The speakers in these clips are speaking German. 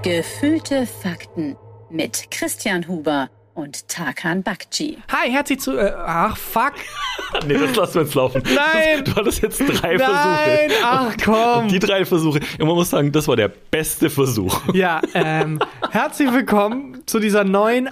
Gefühlte Fakten mit Christian Huber und Tarkan Bakci. Hi, herzlich zu... fuck. Nee, das lassen wir jetzt laufen. Nein. Du hattest jetzt 3 Versuche. Nein, ach komm. Und die 3 Versuche, und man muss sagen, das war der beste Versuch. Ja, herzlich willkommen zu dieser neuen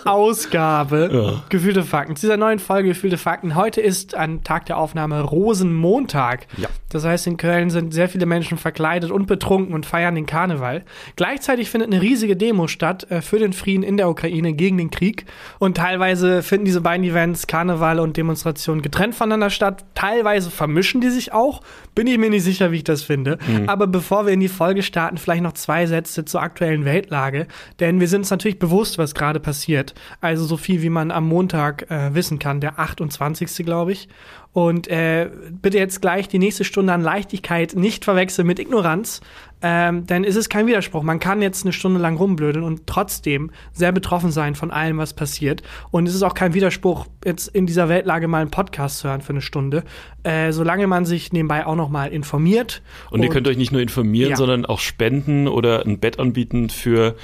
Ausgabe Gefühlte Fakten, zu dieser neuen Folge Gefühlte Fakten. Heute ist an Tag der Aufnahme Rosenmontag. Ja. Das heißt, in Köln sind sehr viele Menschen verkleidet und betrunken und feiern den Karneval. Gleichzeitig findet eine riesige Demo statt für den Frieden in der Ukraine gegen den Krieg. Und teilweise finden diese beiden Events, Karneval und Demonstrationen, getrennt voneinander statt. Teilweise vermischen die sich auch. Bin ich mir nicht sicher, wie ich das finde. Aber bevor wir in die Folge starten, vielleicht noch 2 Sätze zur aktuellen Weltlage. Denn wir sind uns natürlich bewusst, was gerade passiert. Also so viel, wie man am Montag wissen kann. Der 28. glaube ich. Und bitte jetzt gleich die nächste Stunde an Leichtigkeit nicht verwechseln mit Ignoranz. Denn es ist kein Widerspruch. Man kann jetzt eine Stunde lang rumblödeln und trotzdem sehr betroffen sein von allem, was passiert. Und es ist auch kein Widerspruch, jetzt in dieser Weltlage mal einen Podcast zu hören für eine Stunde. Solange man sich nebenbei auch noch mal informiert. Und ihr könnt euch nicht nur informieren, sondern auch spenden oder ein Bett anbieten für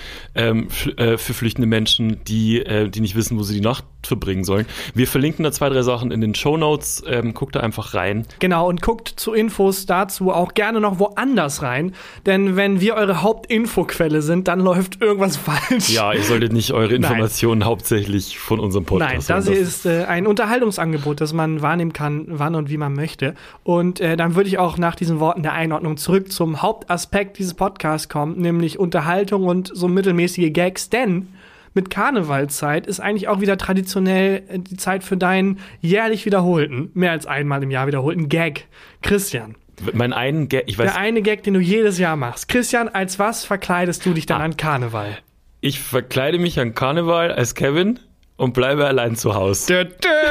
flüchtende Menschen, die nicht wissen, wo sie die Nacht verbringen sollen. Wir verlinken da 2, 3 Sachen in den Shownotes. Guckt da einfach rein. Genau, und guckt zu Infos dazu auch gerne noch woanders rein. Denn wenn wir eure Hauptinfoquelle sind, dann läuft irgendwas falsch. Ja, ihr solltet nicht eure Informationen hauptsächlich von unserem Podcast Nein, das hier ist ein Unterhaltungsangebot, das man wahrnehmen kann, wann und wie man möchte. Und dann würde ich auch nach diesen Worten der Einordnung zurück zum Hauptaspekt dieses Podcasts kommen, nämlich Unterhaltung und so mittelmäßige Gags. Denn mit Karnevalzeit ist eigentlich auch wieder traditionell die Zeit für deinen jährlich wiederholten, mehr als einmal im Jahr wiederholten Gag. Christian. Mein einen Gag, ich weiß. Der eine Gag, den du jedes Jahr machst. Christian, als was verkleidest du dich dann an Karneval? Ich verkleide mich an Karneval als Kevin und bleibe allein zu Hause.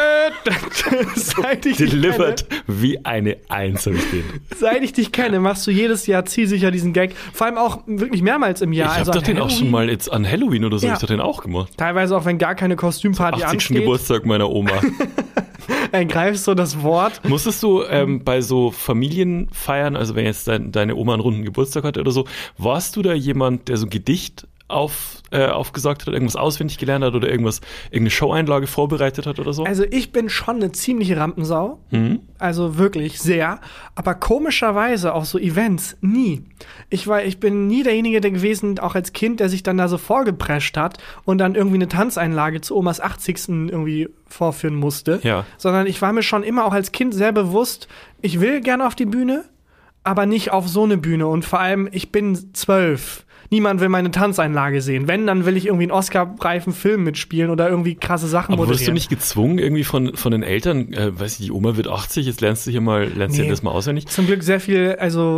Seit ich Delivered wie eine Eins, habe ich den. Seit ich dich kenne, machst du jedes Jahr zielsicher diesen Gag. Vor allem auch wirklich mehrmals im Jahr. Ich habe doch den auch schon mal jetzt an Halloween oder so, Ja. Ich doch den auch gemacht. Teilweise auch, wenn gar keine Kostümparty 80. ansteht. Geburtstag meiner Oma. Ergreifst du das Wort. Musstest du bei so Familienfeiern, also wenn jetzt deine Oma einen runden Geburtstag hatte oder so, warst du da jemand, der so ein Gedicht aufgesagt hat, irgendwas auswendig gelernt hat oder irgendeine Showeinlage vorbereitet hat oder so? Also ich bin schon eine ziemliche Rampensau. Also wirklich sehr. Aber komischerweise auf so Events nie. Ich bin nie derjenige gewesen, auch als Kind, der sich dann da so vorgeprescht hat und dann irgendwie eine Tanzeinlage zu Omas 80. irgendwie vorführen musste. Ja. Sondern ich war mir schon immer auch als Kind sehr bewusst, ich will gerne auf die Bühne, aber nicht auf so eine Bühne. Und vor allem, ich bin 12. Niemand will meine Tanzeinlage sehen. Wenn, dann will ich irgendwie einen Oscar-reifen Film mitspielen oder irgendwie krasse Sachen moderieren. Aber wurdest du nicht gezwungen irgendwie von den Eltern, weiß ich, die Oma wird 80, jetzt lernst du das mal auswendig? Zum Glück sehr viel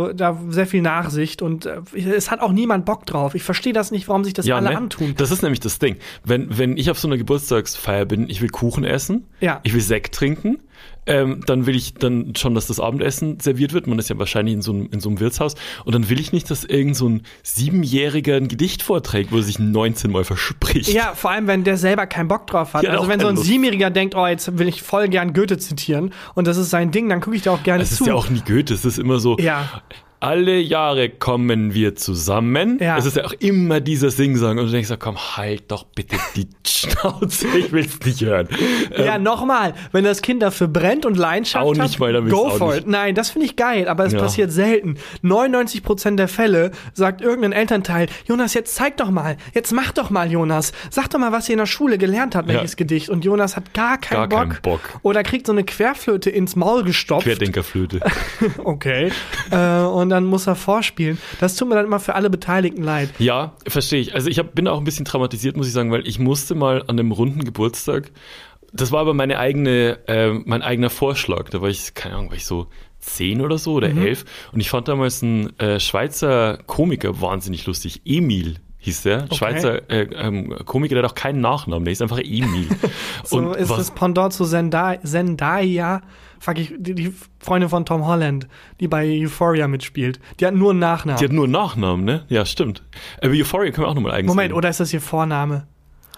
Nachsicht und es hat auch niemand Bock drauf. Ich verstehe das nicht, warum sich das alle antun. Das ist nämlich das Ding. Wenn ich auf so einer Geburtstagsfeier bin, ich will Kuchen essen, ich will Sekt trinken, dann will ich dann schon, dass das Abendessen serviert wird. Man ist ja wahrscheinlich in so einem Wirtshaus. Und dann will ich nicht, dass irgend so ein 7-Jähriger ein Gedicht vorträgt, wo er sich 19 Mal verspricht. Ja, vor allem, wenn der selber keinen Bock drauf hat. Also wenn so ein 7-Jähriger denkt, oh, jetzt will ich voll gern Goethe zitieren und das ist sein Ding, dann gucke ich da auch gerne zu. Es ist ja auch nie Goethe, es ist immer so... Ja. Alle Jahre kommen wir zusammen. Ja. Es ist ja auch immer dieser Singsang. Und du denkst, komm, halt doch bitte die Schnauze, ich will's nicht hören. Ja, nochmal, wenn das Kind dafür brennt und Leidenschaft auch nicht, weil dann go for it. Nein, das finde ich geil, aber es passiert selten. 99% der Fälle sagt irgendein Elternteil, Jonas, jetzt zeig doch mal, jetzt mach doch mal, Jonas. Sag doch mal, was ihr in der Schule gelernt habt, welches Gedicht. Und Jonas hat gar keinen Bock. Oder kriegt so eine Querflöte ins Maul gestopft. Querdenkerflöte. Okay. Und dann muss er vorspielen. Das tut mir dann immer für alle Beteiligten leid. Ja, verstehe ich. Also ich bin auch ein bisschen traumatisiert, muss ich sagen, weil ich musste mal an einem runden Geburtstag, das war aber mein eigener Vorschlag, da war ich, keine Ahnung, war ich so 10 oder so oder 11 und ich fand damals einen Schweizer Komiker wahnsinnig lustig, Emil hieß der, Schweizer Komiker, der hat auch keinen Nachnamen, der ist einfach Emil. So und ist das Pendant zu Zendaya, die Freundin von Tom Holland, die bei Euphoria mitspielt. Die hat nur einen Nachnamen. Die hat nur einen Nachnamen, ne? Ja, stimmt. Über Euphoria können wir auch nochmal eigens Moment, reden. oder ist das ihr Vorname?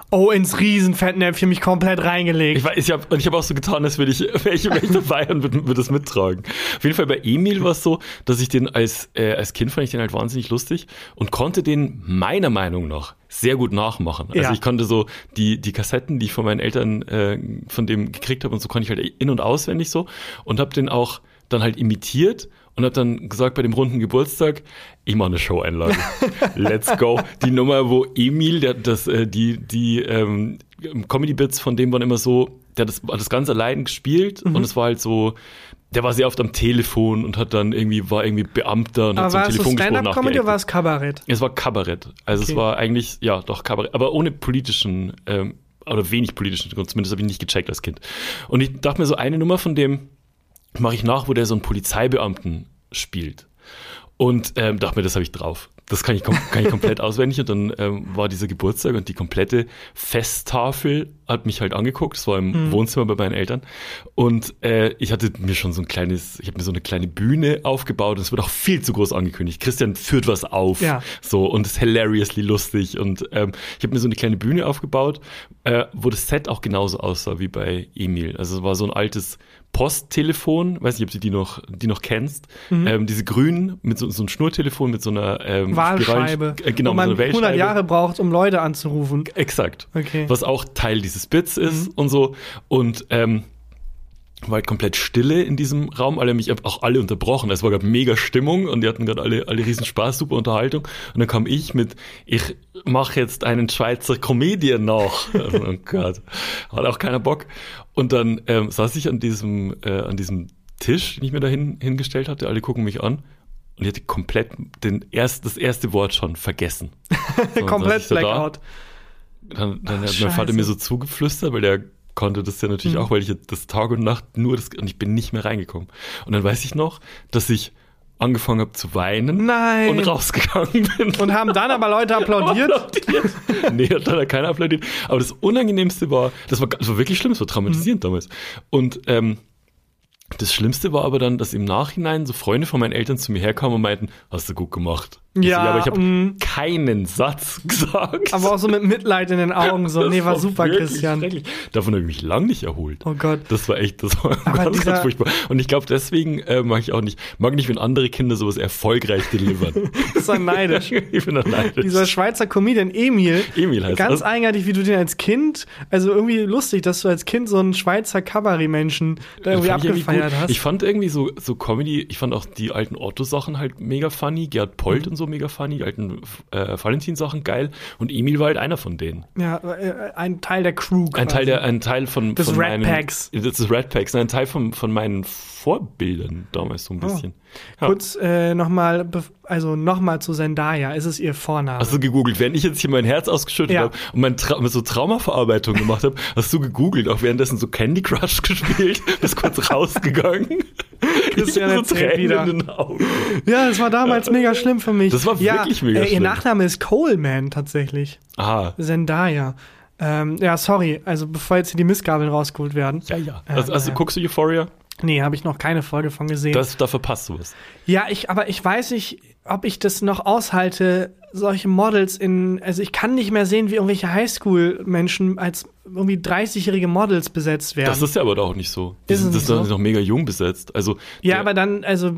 Oh, ins Riesenfettnäpfchen mich komplett reingelegt. Ich habe auch so getan, als wäre ich dabei und würde das mittragen. Auf jeden Fall bei Emil war es so, dass ich den als Kind fand ich den halt wahnsinnig lustig und konnte den meiner Meinung nach sehr gut nachmachen. Also ich konnte so die Kassetten, die ich von meinen Eltern von dem gekriegt habe und so, konnte ich halt in- und auswendig so und habe den auch dann halt imitiert und habe dann gesagt bei dem runden Geburtstag, ich mache eine Show-Einlage. Let's go. Die Nummer, wo Emil, die Comedy-Bits von dem waren immer so, der hat das ganz allein gespielt und es war halt so, der war sehr oft am Telefon und war irgendwie Beamter und aber hat so war am es so Telefon gesprochen. Stand-Up-Comedy oder war es Kabarett? Es war Kabarett. Also Okay. es war eigentlich, ja, doch Kabarett, aber ohne politischen, oder wenig politischen Grund, zumindest habe ich nicht gecheckt als Kind. Und ich dachte mir so, eine Nummer von dem mache ich nach, wo der so einen Polizeibeamten spielt. Und dachte mir, das habe ich drauf. Das kann ich komplett auswendig. Und dann war dieser Geburtstag und die komplette Festtafel hat mich halt angeguckt. Das war im Wohnzimmer bei meinen Eltern. Und ich hatte mir schon ich habe mir so eine kleine Bühne aufgebaut und es wird auch viel zu groß angekündigt. Christian führt was auf. Ja. So, und es ist hilariously lustig. Und ich habe mir so eine kleine Bühne aufgebaut, wo das Set auch genauso aussah wie bei Emil. Also es war so ein altes Posttelefon, weiß nicht, ob du die noch kennst. Diese grünen, mit so einem Schnurtelefon, mit so einer Wahlscheibe. Genau, wo man mit so einer 100 Wählscheibe. Jahre braucht, um Leute anzurufen. Exakt. Okay. Was auch Teil dieses Bits ist und so. Und war halt komplett Stille in diesem Raum. Alle haben mich auch alle unterbrochen. Es war gerade mega Stimmung und die hatten gerade alle riesen Spaß, super Unterhaltung. Und dann kam ich ich mache jetzt einen Schweizer Comedian nach. Oh Gott, hat auch keiner Bock. Und dann saß ich an diesem Tisch, den ich mir da hingestellt hatte. Alle gucken mich an. Und ich hatte komplett das erste Wort schon vergessen. So, Komplett Blackout. Dann hat mein Vater mir so zugeflüstert, weil der konnte das ja natürlich auch, weil ich das Tag und Nacht und ich bin nicht mehr reingekommen. Und dann weiß ich noch, dass ich angefangen habe zu weinen Nein. und rausgegangen bin. Und haben dann aber Leute applaudiert? Nee, hat leider keiner applaudiert. Aber das Unangenehmste war, das war wirklich schlimm, das war traumatisierend damals. Und das Schlimmste war aber dann, dass im Nachhinein so Freunde von meinen Eltern zu mir herkamen und meinten, hast du gut gemacht. Ja, aber ich habe keinen Satz gesagt. Aber auch so mit Mitleid in den Augen. So, nee, war super, Christian. Davon habe ich mich lang nicht erholt. Oh Gott. Das war ganz furchtbar. Und ich glaube, deswegen mag nicht, wenn andere Kinder sowas erfolgreich delivern. Das ist dann neidisch. Ich bin dann neidisch. Dieser Schweizer Comedian Emil heißt ganz das. eigenartig, wie du den als Kind, also irgendwie lustig, dass du als Kind so einen Schweizer Kabarett-Menschen da irgendwie abgefeiert hast. Ich fand irgendwie so Comedy, ich fand auch die alten Otto-Sachen halt mega funny, Gerd Polt und so mega funny, die alten Valentin-Sachen geil und Emil war halt einer von denen. Ja, ein Teil der Crew quasi. Ein Teil von des von Rat Packs. Das Rat Packs, ein Teil von meinen Vorbildern damals so ein bisschen. Ja. Kurz nochmal zu Zendaya. Ist es ihr Vorname? Hast du gegoogelt? Während ich jetzt hier mein Herz ausgeschüttet habe und so Traumaverarbeitung gemacht habe, hast du gegoogelt, auch währenddessen so Candy Crush gespielt, bist kurz rausgegangen. Christian ich so erzählt wieder. in den Augen. Ja, das war damals mega schlimm für mich. Das war wirklich mega schlimm. Ihr Nachname ist Coleman tatsächlich. Aha. Zendaya. Sorry, also bevor jetzt hier die Mistgabeln rausgeholt werden. Ja. Also guckst du Euphoria? Nee, habe ich noch keine Folge von gesehen. Da verpasst du was. Ja, aber ich weiß nicht, ob ich das noch aushalte, solche Models also ich kann nicht mehr sehen, wie irgendwelche Highschool-Menschen als irgendwie 30-jährige Models besetzt werden. Das ist ja aber doch nicht so. Das ist noch mega jung besetzt. Also ja, aber dann,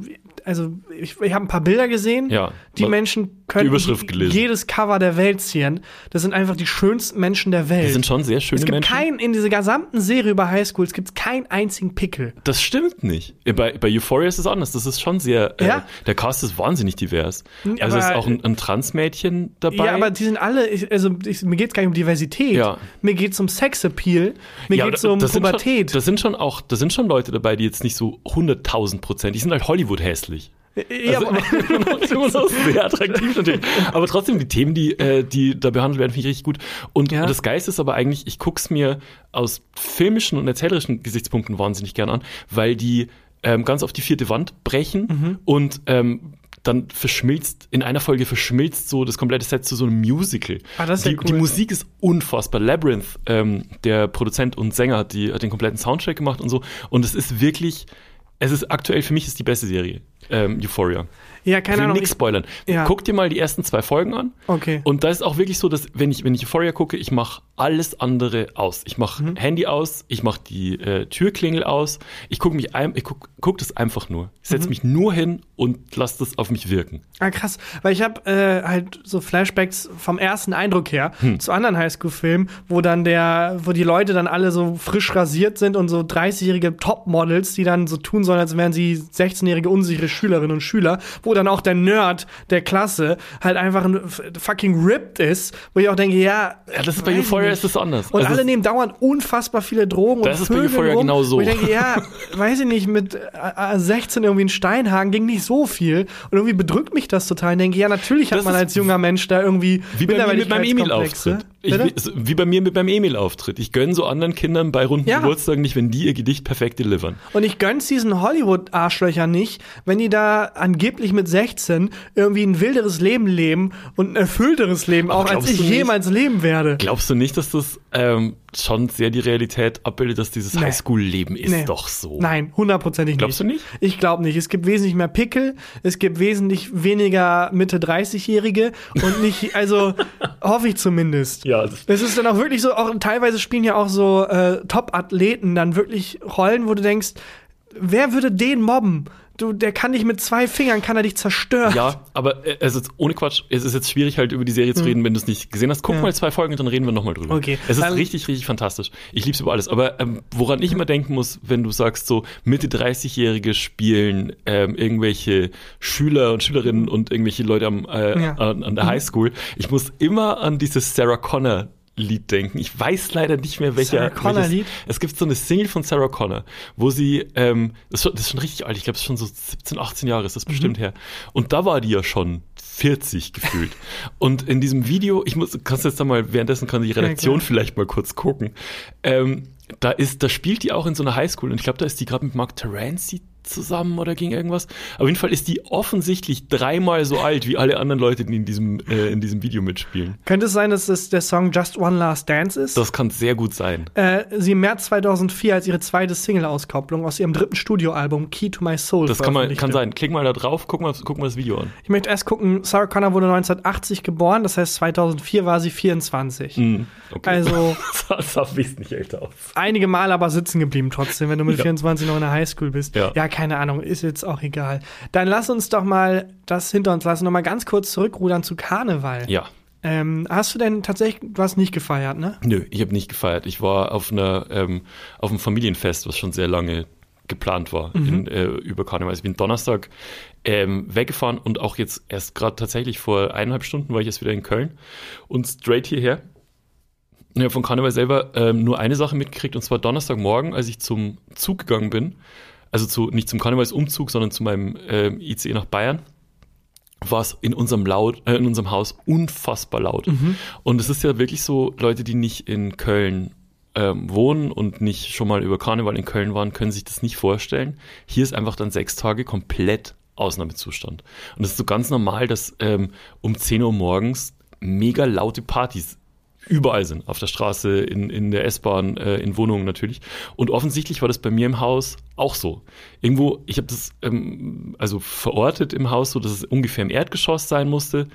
ich habe ein paar Bilder gesehen. Ja, die Menschen können Überschrift gelesen. Jedes Cover der Welt ziehen. Das sind einfach die schönsten Menschen der Welt. Die sind schon sehr schöne Menschen. In dieser gesamten Serie über Highschools gibt es keinen einzigen Pickel. Das stimmt nicht. Bei Euphoria ist es anders. Das ist schon sehr, der Cast ist wahnsinnig divers. Also ist auch ein Transmädchen dabei. Ja, aber die sind alle, mir geht es gar nicht um Diversität. Ja. Mir geht es um Sexappeal. Mir geht es um Pubertät. Da sind schon Leute dabei, die jetzt nicht so 100.000%, die sind halt Hollywood hässlich. Ja, also, immer so sehr attraktiv natürlich. Aber trotzdem, die Themen, die da behandelt werden, finde ich richtig gut. Und das Geilste ist aber eigentlich, ich gucke es mir aus filmischen und erzählerischen Gesichtspunkten wahnsinnig gern an, weil die ganz auf die vierte Wand brechen und dann in einer Folge verschmilzt so das komplette Set zu so einem Musical. Das ist cool. Die Musik ist unfassbar. Labyrinth, der Produzent und Sänger, hat den kompletten Soundtrack gemacht und so. Und es ist aktuell für mich die beste Serie. Euphoria. Ja, keine Ich will Ahnung. nichts spoilern. Ja. Guck dir mal die ersten 2 Folgen an. Okay. Und da ist auch wirklich so, dass wenn ich Euphoria gucke, ich mache alles andere aus. Ich mache Handy aus, ich mache die Türklingel aus. Ich gucke guck das einfach nur. Ich setze mich nur hin und lasse das auf mich wirken. Ah, krass. Weil ich habe halt so Flashbacks vom ersten Eindruck her zu anderen Highschool-Filmen, wo die Leute dann alle so frisch rasiert sind und so 30-jährige Topmodels, die dann so tun sollen, als wären sie 16-jährige unsichere Schülerinnen und Schüler, wo dann auch der Nerd der Klasse halt einfach ein fucking ripped ist, wo ich auch denke, ja, das ist bei Euphoria ist das anders. Und alle nehmen dauernd unfassbar viele Drogen das und ist bei Vögeln Euphoria rum, genau so. wo ich denke, ja, weiß ich nicht, mit 16 irgendwie in Steinhagen ging nicht so viel und irgendwie bedrückt mich das total. Ich denke, ja, natürlich hat man als junger Mensch da irgendwie wie bei mir mit meinem Emil-Auftritt. Wie bei mir mit meinem Emil-Auftritt. Ich gönne so anderen Kindern bei runden Geburtstagen nicht, wenn die ihr Gedicht perfekt delivern. Und ich gönn's diesen Hollywood-Arschlöchern nicht, wenn die da angeblich mit 16 irgendwie ein wilderes Leben leben und ein erfüllteres Leben, auch als ich jemals leben werde. Glaubst du nicht, dass das schon sehr die Realität abbildet, dass dieses Highschool-Leben ist doch so? Nein, 100%ig nicht. Glaubst du nicht? Ich glaube nicht. Es gibt wesentlich mehr Pickel, es gibt wesentlich weniger Mitte-30-Jährige und nicht, also hoffe ich zumindest. Ja, das ist dann auch wirklich so, auch teilweise spielen ja auch so Top-Athleten dann wirklich Rollen, wo du denkst, wer würde den mobben? Der kann dich mit 2 Fingern, kann er dich zerstören. Ja, aber also ohne Quatsch, es ist jetzt schwierig halt über die Serie zu reden, wenn du es nicht gesehen hast. Guck mal 2 Folgen und dann reden wir nochmal drüber. Okay. Es ist richtig, richtig fantastisch. Ich lieb's über alles. Aber woran ich immer denken muss, wenn du sagst, so Mitte 30-Jährige spielen irgendwelche Schüler und Schülerinnen und irgendwelche Leute an der Highschool, ich muss immer an dieses Sarah Connor Lied denken. Ich weiß leider nicht mehr, welches. Lied? Es gibt so eine Single von Sarah Connor, wo sie, das ist schon richtig alt, ich glaube, es ist schon so 17, 18 Jahre ist das bestimmt her. Und da war die ja schon 40 gefühlt. Und in diesem Video, kannst du jetzt da mal, währenddessen kann die Redaktion vielleicht mal kurz gucken, da spielt die auch in so einer Highschool und ich glaube, da ist die gerade mit Mark Terenzi zusammen oder ging irgendwas. Auf jeden Fall ist die offensichtlich 3-mal so alt wie alle anderen Leute, die in diesem Video mitspielen. Könnte es sein, dass es der Song Just One Last Dance ist? Das kann sehr gut sein. Sie im März 2004 als ihre zweite Single-Auskopplung aus ihrem 3. Studioalbum Key to My Soul. Das kann sein. Klick mal da drauf, guck mal das Video an. Ich möchte erst gucken, Sarah Connor wurde 1980 geboren, das heißt 2004 war sie 24. Okay. Also das sah wesentlich älter aus. Einige Mal aber sitzen geblieben trotzdem, wenn du mit 24 noch in der Highschool bist. Ja, keine Ahnung, ist jetzt auch egal. Dann lass uns doch mal das hinter uns lassen, noch mal ganz kurz zurückrudern zu Karneval. Ja. Hast du denn tatsächlich, du hast nicht gefeiert, ne? Nö, ich habe nicht gefeiert. Ich war auf einem Familienfest, was schon sehr lange geplant war über Karneval. Ich bin Donnerstag weggefahren und auch jetzt erst gerade tatsächlich vor 1,5 Stunden war ich jetzt wieder in Köln und straight hierher. Ich habe von Karneval selber nur eine Sache mitgekriegt und zwar Donnerstagmorgen, als ich zum Zug gegangen bin, also nicht zum Karnevalsumzug, sondern zu meinem ICE nach Bayern, war es in unserem Haus unfassbar laut. Und es ist ja wirklich so, Leute, die nicht in Köln wohnen und nicht schon mal über Karneval in Köln waren, können sich das nicht vorstellen. Hier ist einfach dann 6 Tage komplett Ausnahmezustand. Und es ist so ganz normal, dass um 10 Uhr morgens mega laute Partys überall sind, auf der Straße, in der S-Bahn, in Wohnungen natürlich. Und offensichtlich war das bei mir im Haus auch so. Irgendwo, ich habe das verortet im Haus, so dass es ungefähr im Erdgeschoss sein musste.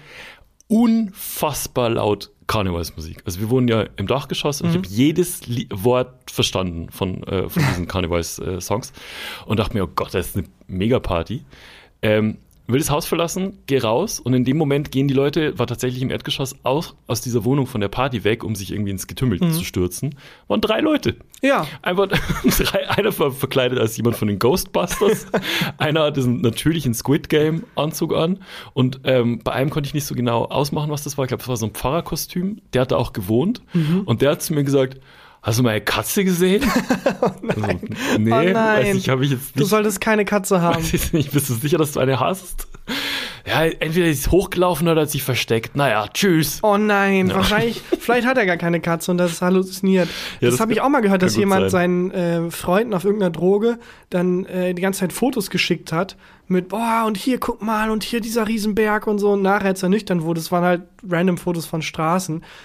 Unfassbar laut Karnevalsmusik. Also wir wohnen ja im Dachgeschoss und ich habe jedes Wort verstanden von diesen Karnevalssongs und dachte mir, oh Gott, das ist eine Mega-Party. Will das Haus verlassen, geh raus und in dem Moment gehen die Leute, war tatsächlich im Erdgeschoss auch aus dieser Wohnung von der Party weg, um sich irgendwie ins Getümmel zu stürzen. Waren 3 Leute. Ja. Einfach einer war verkleidet als jemand von den Ghostbusters, einer hatte natürlich einen Squid Game Anzug an und bei einem konnte ich nicht so genau ausmachen, was das war. Ich glaube, das war so ein Pfarrerkostüm. Der hat da auch gewohnt und der hat zu mir gesagt, hast du meine Katze gesehen? Oh nein. Also, nee, oh nein. Weiß ich, habe ich jetzt nicht. Du solltest keine Katze haben. Weiß ich nicht. Bist du sicher, dass du eine hast? Ja, entweder ist es hochgelaufen oder hat sich versteckt. Naja, tschüss. Oh nein, vielleicht hat er gar keine Katze und das ist halluziniert. Ja, das habe ich auch mal gehört, dass jemand seinen Freunden auf irgendeiner Droge dann die ganze Zeit Fotos geschickt hat mit, boah, und hier, guck mal, und hier dieser Riesenberg und so. Und nachher, als er nüchtern wurde, es waren halt random Fotos von Straßen,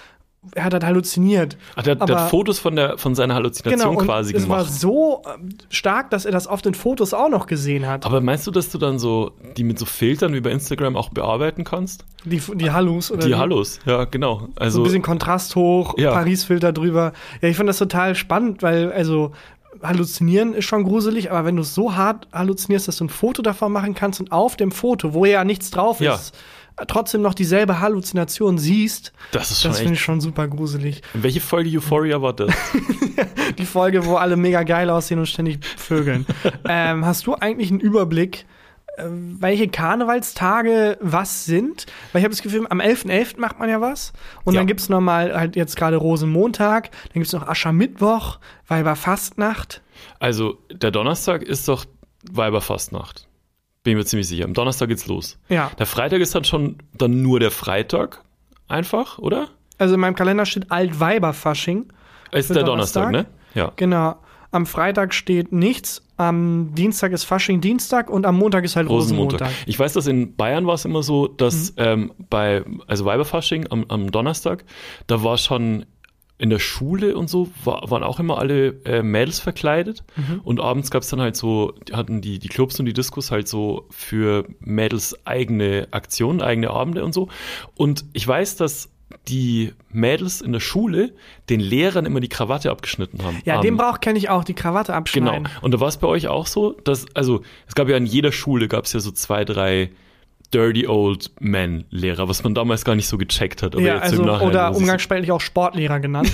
er hat halt halluziniert. Ach, der hat Fotos von seiner Halluzination quasi gemacht. Es war so stark, dass er das auf den Fotos auch noch gesehen hat. Aber meinst du, dass du dann so die mit so Filtern wie bei Instagram auch bearbeiten kannst? Die Hallus, oder? Die Hallus, ja, genau. Also so ein bisschen Kontrast hoch, Paris-Filter drüber. Ja, ich fand das total spannend, weil, also, halluzinieren ist schon gruselig, aber wenn du so hart halluzinierst, dass du ein Foto davon machen kannst und auf dem Foto, wo ja nichts drauf ist, trotzdem noch dieselbe Halluzination siehst, das finde ich schon super gruselig. In welche Folge Euphoria war das? Die Folge, wo alle mega geil aussehen und ständig vögeln. Hast du eigentlich einen Überblick, welche Karnevalstage was sind? Weil ich habe das Gefühl, am 11.11. macht man ja was. Und dann gibt's nochmal halt jetzt gerade Rosenmontag, dann gibt's noch Aschermittwoch, Weiberfastnacht. Also der Donnerstag ist doch Weiberfastnacht. Bin ich mir ziemlich sicher. Am Donnerstag geht's los. Ja. Der Freitag ist dann nur der Freitag. Einfach, oder? Also in meinem Kalender steht Altweiberfasching. Ist der Donnerstag, ne? Ja. Genau. Am Freitag steht nichts. Am Dienstag ist Fasching-Dienstag und am Montag ist halt Rosenmontag. Ich weiß, dass in Bayern war es immer so, dass also Weiberfasching am Donnerstag, da war schon in der Schule und so, waren auch immer alle Mädels verkleidet. Und abends gab es dann halt so, hatten die Clubs und die Diskos halt so für Mädels eigene Aktionen, eigene Abende und so. Und ich weiß, dass die Mädels in der Schule den Lehrern immer die Krawatte abgeschnitten haben. Ja, den Brauch kenne ich auch, die Krawatte abschneiden. Genau. Und da war es bei euch auch so, dass, also es gab ja in jeder Schule, gab es ja so 2, 3 Dirty Old Men Lehrer, was man damals gar nicht so gecheckt hat. Aber ja, jetzt also, im Nachhinein, oder umgangssprachlich auch Sportlehrer genannt.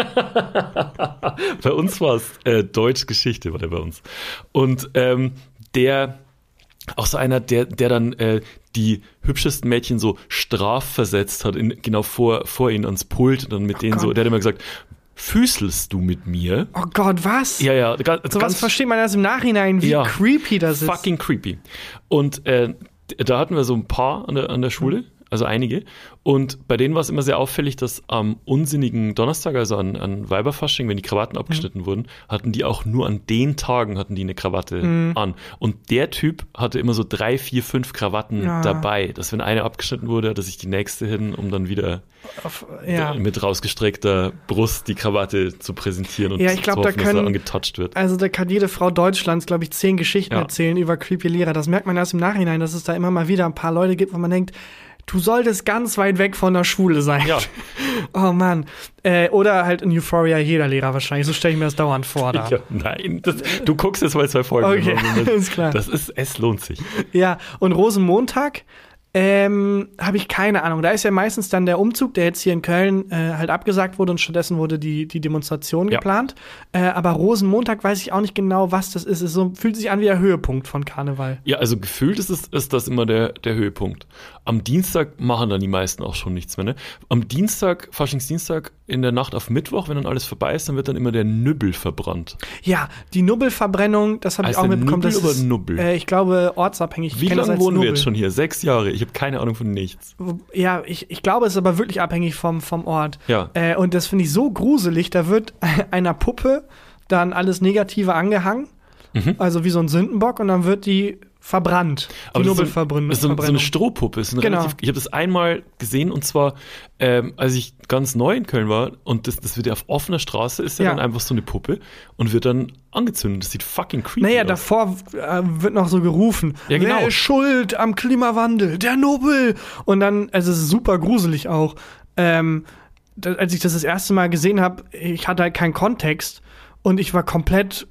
Bei uns war es Deutsch-Geschichte, war der bei uns. Und der, auch so einer, der dann die hübschesten Mädchen so strafversetzt hat, genau vor ihnen ans Pult und dann mit denen so, der hat immer gesagt, füßelst du mit mir? Oh Gott, was? Ja. So was versteht man erst im Nachhinein, wie creepy das ist. Fucking creepy. Und da hatten wir so ein paar an der Schule, also einige. Und bei denen war es immer sehr auffällig, dass am unsinnigen Donnerstag, also an Weiberfasching, wenn die Krawatten abgeschnitten wurden, hatten die auch nur an den Tagen eine Krawatte an. Und der Typ hatte immer so 3, 4, 5 Krawatten dabei. Dass wenn eine abgeschnitten wurde, hatte sich die nächste hin, um dann wieder mit rausgestreckter Brust die Krawatte zu präsentieren und ich glaub, zu hoffen, dass er angetouched wird. Also da kann jede Frau Deutschlands, glaube ich, 10 Geschichten erzählen über creepy Lehrer. Das merkt man erst im Nachhinein, dass es da immer mal wieder ein paar Leute gibt, wo man denkt, du solltest ganz weit weg von der Schule sein. Ja. Oh Mann. Oder halt in Euphoria jeder Lehrer wahrscheinlich. So stelle ich mir das dauernd vor. Da. Ja, nein, du guckst jetzt mal 2 Folgen. Okay, ist klar. Es lohnt sich. Ja, und Rosenmontag habe ich keine Ahnung. Da ist ja meistens dann der Umzug, der jetzt hier in Köln halt abgesagt wurde und stattdessen wurde die Demonstration geplant. Aber Rosenmontag weiß ich auch nicht genau, was das ist. Es fühlt sich an wie der Höhepunkt von Karneval. Ja, also gefühlt ist das immer der Höhepunkt. Am Dienstag machen dann die meisten auch schon nichts mehr, ne? Am Dienstag, Faschingsdienstag, in der Nacht auf Mittwoch, wenn dann alles vorbei ist, dann wird dann immer der Nübbel verbrannt. Ja, die Nubbelverbrennung, das habe ich auch mitbekommen. Nübbel oder Nubbel? Ich glaube, ortsabhängig. Wie lange wohnen wir jetzt schon hier? 6 Jahre. Ich habe keine Ahnung von nichts. Ja, ich glaube, es ist aber wirklich abhängig vom Ort. Ja. Und das finde ich so gruselig. Da wird einer Puppe dann alles Negative angehangen. Also wie so ein Sündenbock. Und dann wird die verbrannt. Die Nubbelverbrennung. Das ist so eine Strohpuppe. Ich habe das einmal gesehen und zwar, als ich ganz neu in Köln war und das wird ja auf offener Straße, ist ja dann einfach so eine Puppe und wird dann angezündet. Das sieht fucking creepy aus. Naja, davor wird noch so gerufen. Ja, genau. Wer ist schuld am Klimawandel? Der Nubbel! Und dann, also es ist super gruselig auch. Als ich das erste Mal gesehen habe, ich hatte halt keinen Kontext und ich war komplett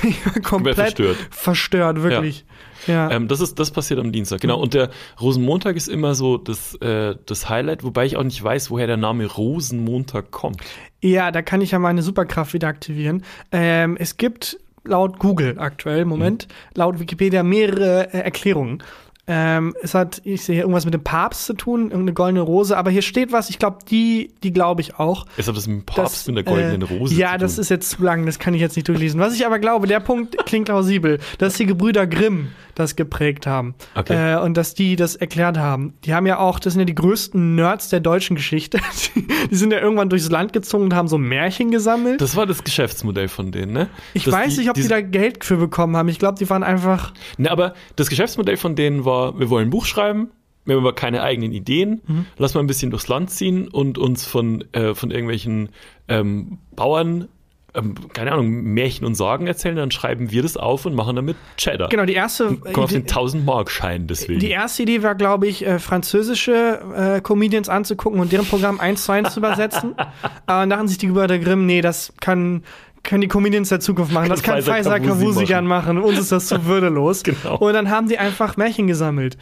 verstört, wirklich. Ja. Das passiert am Dienstag, genau. Und der Rosenmontag ist immer so das Highlight, wobei ich auch nicht weiß, woher der Name Rosenmontag kommt. Ja, da kann ich ja meine Superkraft wieder aktivieren. Es gibt laut Google aktuell, laut Wikipedia mehrere Erklärungen. Es hat, ich sehe hier irgendwas mit dem Papst zu tun, irgendeine goldene Rose, aber hier steht was, ich glaube, die glaube ich auch. Es hat das mit dem Papst mit der goldenen Rose ja, das ist jetzt zu lang, das kann ich jetzt nicht durchlesen. Was ich aber glaube, der Punkt klingt plausibel, dass die Gebrüder Grimm das geprägt haben. Okay. Und dass die das erklärt haben. Die haben ja auch, das sind ja die größten Nerds der deutschen Geschichte. Die sind ja irgendwann durchs Land gezogen und haben so Märchen gesammelt. Das war das Geschäftsmodell von denen, ne? Ich weiß nicht, ob die da Geld für bekommen haben. Ich glaube, die waren einfach... Ne, aber das Geschäftsmodell von denen war, wir wollen ein Buch schreiben, wir haben aber keine eigenen Ideen, lass mal ein bisschen durchs Land ziehen und uns von irgendwelchen Bauern keine Ahnung, Märchen und Sagen erzählen, dann schreiben wir das auf und machen damit Cheddar. Genau, die erste Kommen auf den 1000-Mark-Schein deswegen. Die erste Idee war, glaube ich, französische Comedians anzugucken und deren Programm 1:1 zu übersetzen. Aber dann dachten sich die Gebrüder Grimm, nee, das können die Comedians der Zukunft machen. Das kann Faisal Kavusi gern machen. Uns ist das zu würdelos. Genau. Und dann haben die einfach Märchen gesammelt.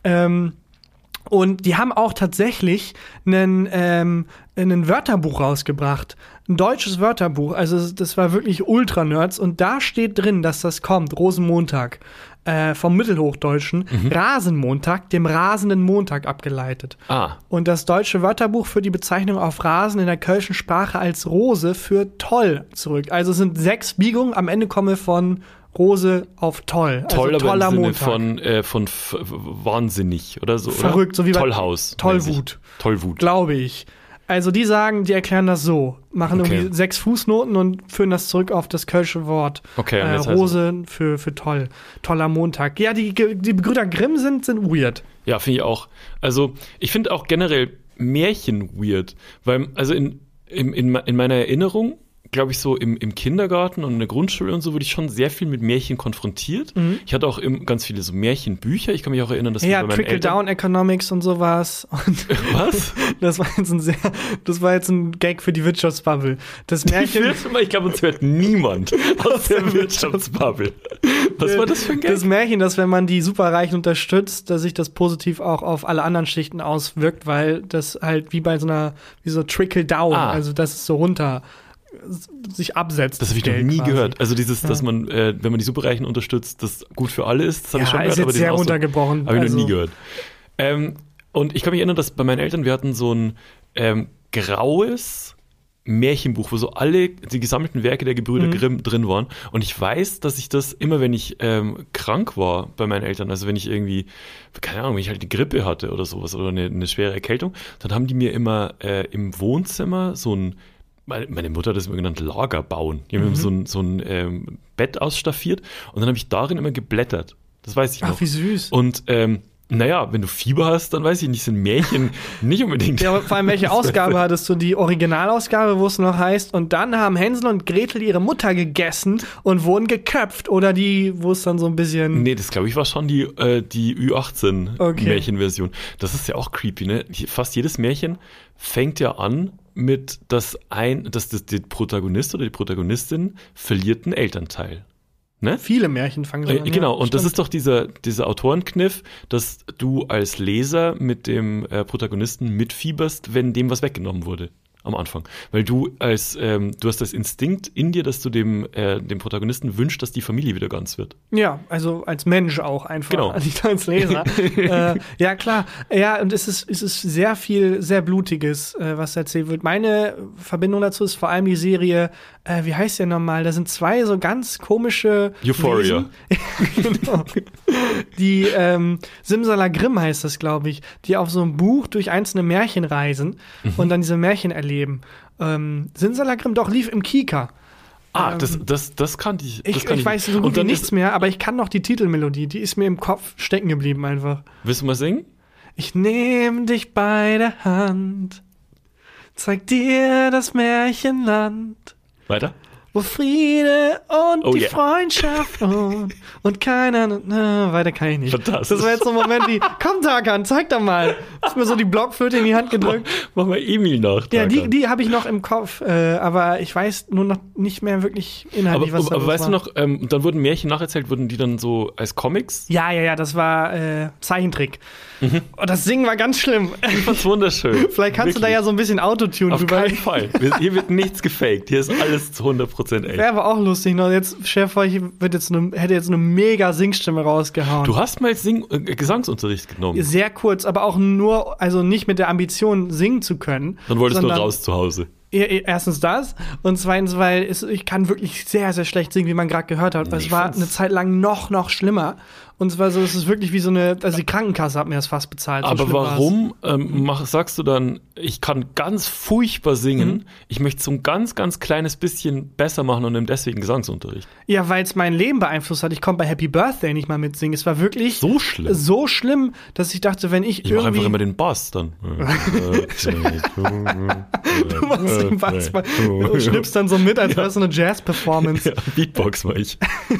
Und die haben auch tatsächlich ein Wörterbuch rausgebracht. Ein deutsches Wörterbuch. Also das war wirklich Ultra-Nerds. Und da steht drin, dass das kommt. Rosenmontag. Vom Mittelhochdeutschen. Rasenmontag, dem rasenden Montag abgeleitet. Und das deutsche Wörterbuch führt die Bezeichnung auf Rasen in der kölschen Sprache als Rose für toll zurück. Also es sind 6 Biegungen. Am Ende komme von Rose auf toll. Toll, also aber im Montag. Sinne von wahnsinnig oder so. Verrückt, oder? so wie bei Tollhaus. Tollwut. Tollwut. Glaube ich. Also die sagen, die erklären das so. Machen irgendwie 6 Fußnoten und führen das zurück auf das kölsche Wort. Okay, Rose für toll. Toller Montag. Ja, die Brüder Grimm sind weird. Ja, finde ich auch. Also ich finde auch generell Märchen weird. Weil, also in meiner Erinnerung, glaube ich, so im Kindergarten und in der Grundschule und so wurde ich schon sehr viel mit Märchen konfrontiert. Ich hatte auch ganz viele so Märchenbücher. Ich kann mich auch erinnern, dass ja, Trickle-Down-Economics und sowas. Und was? Das war jetzt ein Gag für die Wirtschaftsbubble. Das Märchen. Ich glaube, uns hört niemand aus der Wirtschaftsbubble. Was war das für ein Gag? Das Märchen, dass wenn man die Superreichen unterstützt, dass sich das positiv auch auf alle anderen Schichten auswirkt, weil das halt wie so Trickle-Down, also das ist so runter sich absetzt. Das habe ich noch nie gehört. Also dass man, wenn man die Superreichen unterstützt, das gut für alle ist, das habe ich schon gehört. Ist jetzt sehr runtergebrochen. Habe ich noch nie gehört. Und ich kann mich erinnern, dass bei meinen Eltern, wir hatten so ein graues Märchenbuch, wo so die gesammelten Werke der Gebrüder Grimm drin waren. Und ich weiß, dass ich das immer, wenn ich krank war bei meinen Eltern, also wenn ich irgendwie, keine Ahnung, wenn ich halt eine Grippe hatte oder sowas oder eine schwere Erkältung, dann haben die mir immer im Wohnzimmer so ein meine Mutter hat das immer genannt Lager bauen. Die haben so ein Bett ausstaffiert und dann habe ich darin immer geblättert. Das weiß ich noch. Ach, wie süß. Und naja, wenn du Fieber hast, dann weiß ich nicht, sind Märchen nicht unbedingt. Ja, aber vor allem, welche Ausgabe hattest du? Die Originalausgabe, wo es noch heißt, und dann haben Hänsel und Gretel ihre Mutter gegessen und wurden geköpft. Oder die, wo es dann so ein bisschen... Nee, das glaube ich war schon die Ü18-Märchenversion. Das ist ja auch creepy, ne? Fast jedes Märchen fängt ja an mit, dass der Protagonist oder die Protagonistin verliert einen Elternteil. Ne? Viele Märchen fangen so an. Genau, und das ist doch dieser Autorenkniff, dass du als Leser mit dem Protagonisten mitfieberst, wenn dem was weggenommen wurde am Anfang. Weil du hast das Instinkt in dir, dass du dem Protagonisten wünschst, dass die Familie wieder ganz wird. Ja, also als Mensch auch einfach, genau. Nicht als Leser. Ja, klar. Ja, und es ist sehr viel, sehr Blutiges, was erzählt wird. Meine Verbindung dazu ist vor allem die Serie, wie heißt der nochmal? Da sind 2 so ganz komische Euphoria. Genau. Die Simsalagrim heißt das, glaube ich, die auf so einem Buch durch einzelne Märchen reisen und dann diese Märchen erleben. Simsalagrim doch lief im Kika. Das kannte ich. Ich weiß so gut wie nichts mehr, aber ich kann noch die Titelmelodie. Die ist mir im Kopf stecken geblieben einfach. Willst du mal singen? Ich nehm dich bei der Hand, zeig dir das Märchenland. Weiter? Wo Friede und die Freundschaft und keiner... weiter kann ich nicht. Fantastisch. Das war jetzt so ein Moment wie, komm Tarkan, zeig doch mal. Hast mir so die Blockflöte in die Hand gedrückt. Mach mal Emil nach. Ja, die habe ich noch im Kopf, aber ich weiß nur noch nicht mehr wirklich inhaltlich, was da war. Aber weißt du noch, dann wurden Märchen nacherzählt, wurden die dann so als Comics? Ja, das war Zeichentrick. Und das Singen war ganz schlimm. Ich fand's wunderschön. Vielleicht kannst du da ja so ein bisschen Autotune Auf keinen Fall. Hier wird nichts gefaked. Hier ist alles zu 100% echt. Wäre aber auch lustig. Noch jetzt, Chef, ich hätte jetzt eine mega Singstimme rausgehauen. Du hast mal Gesangsunterricht genommen. Sehr kurz, aber auch nur, also nicht mit der Ambition, singen zu können. Dann wolltest du raus zu Hause. Erstens das und zweitens, weil ich kann wirklich sehr, sehr schlecht singen, wie man gerade gehört hat. Es war eine Zeit lang noch schlimmer. Und zwar so, es ist wirklich wie so also die Krankenkasse hat mir das fast bezahlt. So aber warum sagst du dann, ich kann ganz furchtbar singen, ich möchte so ein ganz, ganz kleines bisschen besser machen und nehme deswegen Gesangsunterricht? Ja, weil es mein Leben beeinflusst hat. Ich konnte bei Happy Birthday nicht mal mitsingen. Es war wirklich so schlimm, dass ich dachte, wenn ich mache einfach immer den Bass dann. Du machst den Bass und schnippst dann so mit, als wäre es so eine Jazz-Performance. Ja, Beatbox war ich.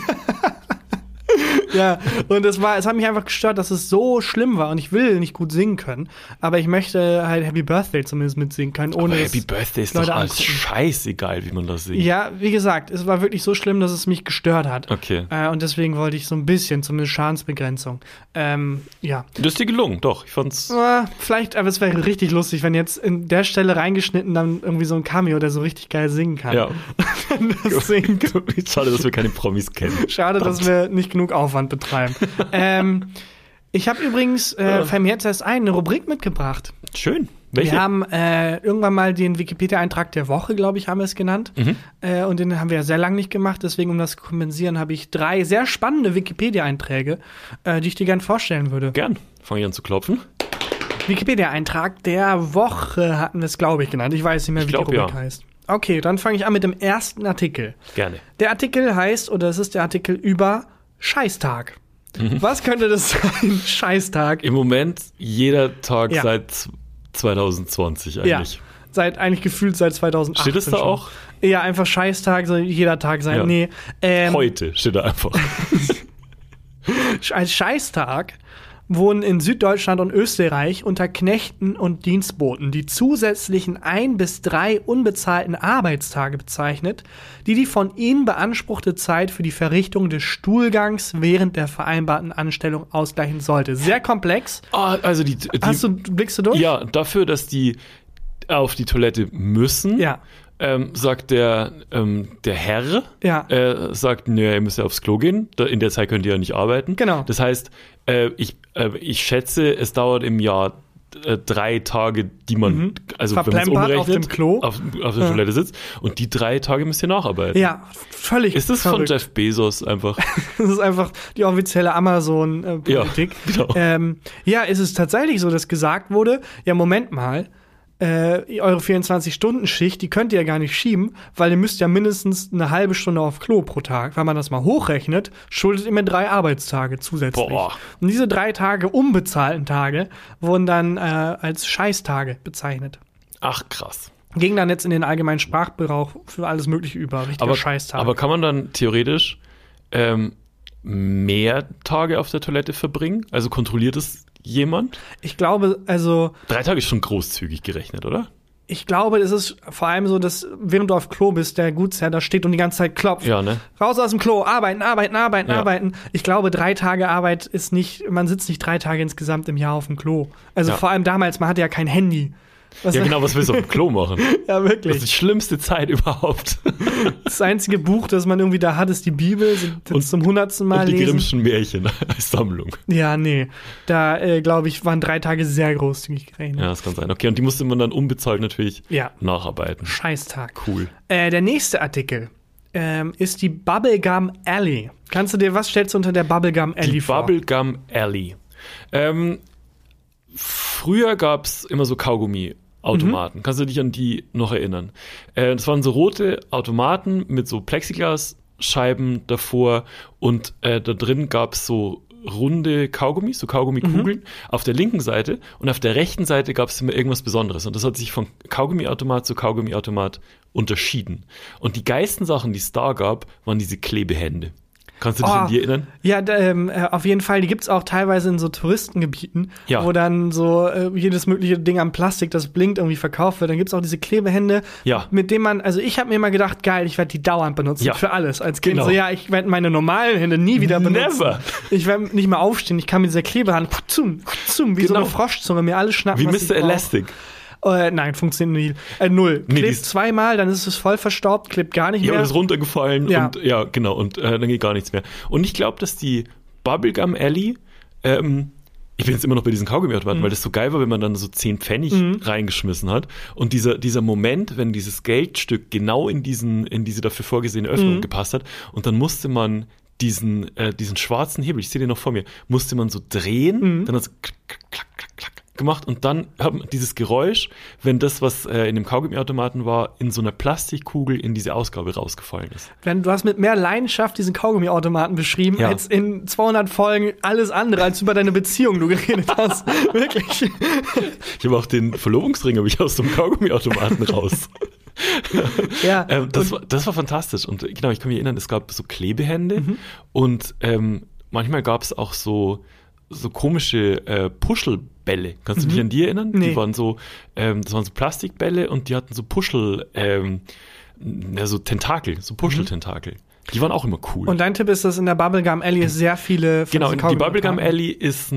Ja, und es hat mich einfach gestört, dass es so schlimm war und ich will nicht gut singen können, aber ich möchte halt Happy Birthday zumindest mitsingen können, ohne aber Happy Birthday ist doch alles scheißegal, wie man das singt. Ja, wie gesagt, es war wirklich so schlimm, dass es mich gestört hat. Okay. Und deswegen wollte ich so ein bisschen, zumindest Schadensbegrenzung. Ja. Das ist dir gelungen, doch. Ich fand's. Vielleicht, aber es wäre richtig lustig, wenn jetzt in der Stelle reingeschnitten dann irgendwie so ein Cameo, der so richtig geil singen kann. Ja. Das singt. Schade, dass wir keine Promis kennen. Schade, dass wir nicht genug Aufwand betreiben. Ich habe übrigens, fällt mir jetzt erst eine Rubrik mitgebracht. Schön. Welche? Wir haben irgendwann mal den Wikipedia-Eintrag der Woche, glaube ich, haben wir es genannt. Und den haben wir ja sehr lange nicht gemacht. Deswegen, um das zu kompensieren, habe ich 3 sehr spannende Wikipedia-Einträge, die ich dir gerne vorstellen würde. Gern. Fange ich an zu klopfen. Wikipedia-Eintrag der Woche hatten wir es, glaube ich, genannt. Ich weiß nicht mehr, wie die Rubrik heißt. Okay, dann fange ich an mit dem ersten Artikel. Gerne. Der Artikel heißt, oder es ist der Artikel über Scheißtag. Was könnte das sein? Scheißtag. Im Moment jeder Tag seit 2020 eigentlich. Ja, eigentlich gefühlt seit 2008. Steht es da schon. auch? Ja, einfach Scheißtag, soll jeder Tag sein. Ja. Nee. Heute steht da einfach. Als Scheißtag wurden in Süddeutschland und Österreich unter Knechten und Dienstboten die zusätzlichen 1 bis 3 unbezahlten Arbeitstage bezeichnet, die von ihnen beanspruchte Zeit für die Verrichtung des Stuhlgangs während der vereinbarten Anstellung ausgleichen sollte. Sehr komplex. Also blickst du durch? Ja, dafür, dass die auf die Toilette müssen. Ja. Sagt der Herr, sagt, nö, ihr müsst ja aufs Klo gehen, in der Zeit könnt ihr ja nicht arbeiten. Genau. Das heißt, ich schätze, es dauert im Jahr 3 Tage, die man, also wenn man es umrechnet, auf dem Klo, auf der Toilette sitzt und die 3 Tage müsst ihr nacharbeiten. Ja, völlig. Ist das verrückt. Von Jeff Bezos einfach? Das ist einfach die offizielle Amazon-Politik. Ja, genau. Ja, ist es tatsächlich so, dass gesagt wurde, ja, Moment mal, eure 24-Stunden-Schicht, die könnt ihr ja gar nicht schieben, weil ihr müsst ja mindestens eine halbe Stunde auf Klo pro Tag. Wenn man das mal hochrechnet, schuldet ihr mir 3 Arbeitstage zusätzlich. Boah. Und diese 3 Tage unbezahlten Tage wurden dann als Scheißtage bezeichnet. Ach, krass. Ging dann jetzt in den allgemeinen Sprachgebrauch für alles Mögliche über, richtiger Scheißtag. Aber kann man dann theoretisch mehr Tage auf der Toilette verbringen? Also kontrolliert es jemand? Ich glaube, 3 Tage ist schon großzügig gerechnet, oder? Ich glaube, es ist vor allem so, dass während du auf Klo bist, der Gutsherr da steht und die ganze Zeit klopft. Ja, ne? Raus aus dem Klo, arbeiten. Ich glaube, 3 Tage Arbeit ist nicht, man sitzt nicht 3 Tage insgesamt im Jahr auf dem Klo. Also vor allem damals, man hatte ja kein Handy. Was willst du auf dem Klo machen? Ja, wirklich. Das ist die schlimmste Zeit überhaupt. Das einzige Buch, das man irgendwie da hat, ist die Bibel. Und zum 100. Mal und die lesen. Grimmschen Märchen als Sammlung. Ja, nee. Da, glaube ich, waren 3 Tage sehr großzügig gerechnet. Ja, das kann sein. Okay, und die musste man dann unbezahlt natürlich nacharbeiten. Scheißtag. Cool. Der nächste Artikel ist die Bubblegum Alley. Was stellst du unter der Bubblegum Alley vor? Die Bubblegum Alley. Früher gab es immer so Kaugummi-Automaten. Kannst du dich an die noch erinnern? Das waren so rote Automaten mit so Plexiglasscheiben davor und da drin gab es so runde Kaugummis, so Kaugummikugeln auf der linken Seite und auf der rechten Seite gab es immer irgendwas Besonderes und das hat sich von Kaugummiautomat zu Kaugummiautomat unterschieden. Und die geilsten Sachen, die es da gab, waren diese Klebehände. Kannst du dich an die erinnern? Ja, auf jeden Fall. Die gibt's auch teilweise in so Touristengebieten, wo dann so jedes mögliche Ding am Plastik, das blinkt, irgendwie verkauft wird. Dann gibt's auch diese Klebehände, mit denen man, also ich habe mir immer gedacht, geil, ich werde die dauernd benutzen, für alles. Als Kind so, ich werde meine normalen Hände nie wieder benutzen. Never. Ich werde nicht mehr aufstehen, ich kann mit dieser Klebehand wie so eine Froschzunge mir alles schnappen, wie Mr. Elastic. Nein, funktioniert nie. 0. Klebt 2-mal, dann ist es voll verstaubt, klebt gar nicht mehr. Ja, und ist runtergefallen und und dann geht gar nichts mehr. Und ich glaube, dass die Bubblegum Alley Ich bin jetzt immer noch bei diesen Kaugummiautomaten, weil das so geil war, wenn man dann so 10 Pfennig reingeschmissen hat. Und dieser Moment, wenn dieses Geldstück genau in diese dafür vorgesehene Öffnung gepasst hat. Und dann musste man diesen schwarzen Hebel, ich sehe den noch vor mir, musste man so drehen, dann hat es klack, klack, klack, klack gemacht und dann hat man dieses Geräusch, wenn das, was in dem Kaugummiautomaten war, in so einer Plastikkugel in diese Ausgabe rausgefallen ist. Du hast mit mehr Leidenschaft diesen Kaugummiautomaten beschrieben, als in 200 Folgen alles andere, als über deine Beziehung du geredet hast. Wirklich. Ich habe auch den Verlobungsring aus dem Kaugummiautomaten raus. Ja, das war fantastisch. Und genau, ich kann mich erinnern, es gab so Klebehände und manchmal gab es auch so komische Puschelbälle. Kannst du dich an die erinnern? Nee. Die waren so, das waren so Plastikbälle und die hatten so so Tentakel, so Puscheltentakel. Die waren auch immer cool. Und dein Tipp ist, dass in der Bubblegum Alley es sehr viele von diesen die Bubblegum Alley ist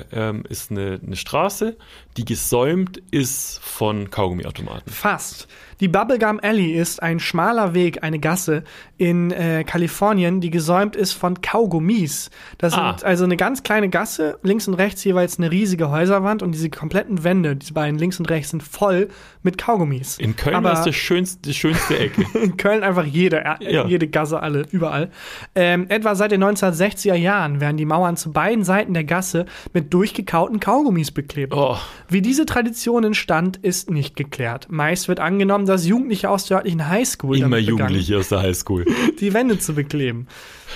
eine Straße, die gesäumt ist von Kaugummiautomaten. Fast. Die Bubblegum Alley ist ein schmaler Weg, eine Gasse in Kalifornien, die gesäumt ist von Kaugummis. Das sind also eine ganz kleine Gasse, links und rechts jeweils eine riesige Häuserwand und diese kompletten Wände, diese beiden links und rechts, sind voll mit Kaugummis. In Köln ist die schönste Ecke. In Köln einfach jede Gasse, alle, überall. Etwa seit den 1960er Jahren werden die Mauern zu beiden Seiten der Gasse mit durchgekauten Kaugummis beklebt. Oh. Wie diese Tradition entstand, ist nicht geklärt. Meist wird angenommen, dass Jugendliche aus der örtlichen Highschool immer Jugendliche aus der Highschool die Wände zu bekleben.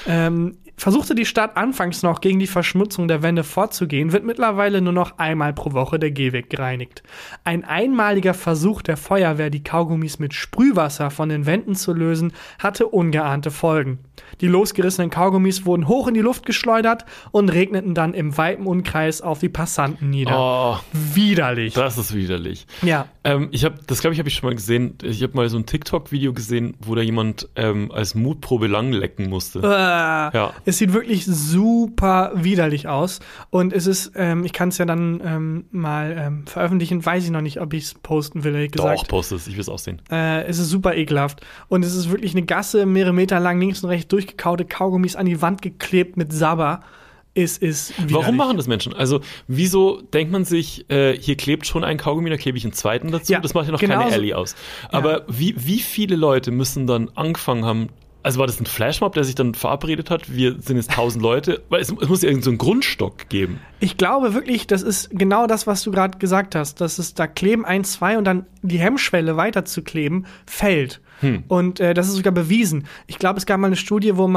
Versuchte die Stadt anfangs noch gegen die Verschmutzung der Wände vorzugehen, wird mittlerweile nur noch einmal pro Woche der Gehweg gereinigt. Ein einmaliger Versuch der Feuerwehr, die Kaugummis mit Sprühwasser von den Wänden zu lösen, hatte ungeahnte Folgen. Die losgerissenen Kaugummis wurden hoch in die Luft geschleudert und regneten dann im weiten Umkreis auf die Passanten nieder. Oh, widerlich. Das ist widerlich. Ja. Habe ich schon mal gesehen. Ich habe mal so ein TikTok-Video gesehen, wo da jemand als Mutprobe langlecken musste. Ja. Es sieht wirklich super widerlich aus. Und es ist, ich kann es ja dann mal veröffentlichen, weiß ich noch nicht, ob ich es posten will, ehrlich gesagt. Doch, poste es, ich will es auch sehen. Es ist super ekelhaft. Und es ist wirklich eine Gasse, mehrere Meter lang, links und rechts durchgekaute Kaugummis an die Wand geklebt mit Sabber. Es ist widerlich. Warum machen das Menschen? Also, wieso denkt man sich, hier klebt schon ein Kaugummi, da klebe ich einen zweiten dazu? Ja, das macht ja noch keine Alley aus. Aber wie viele Leute müssen dann angefangen haben? Also war das ein Flashmob, der sich dann verabredet hat? Wir sind jetzt 1000 Leute. Weil es muss ja irgend so einen Grundstock geben. Ich glaube wirklich, das ist genau das, was du gerade gesagt hast. Dass es da kleben 1, 2 und dann die Hemmschwelle weiter zu kleben fällt. Und das ist sogar bewiesen. Ich glaube, es gab mal eine Studie, wo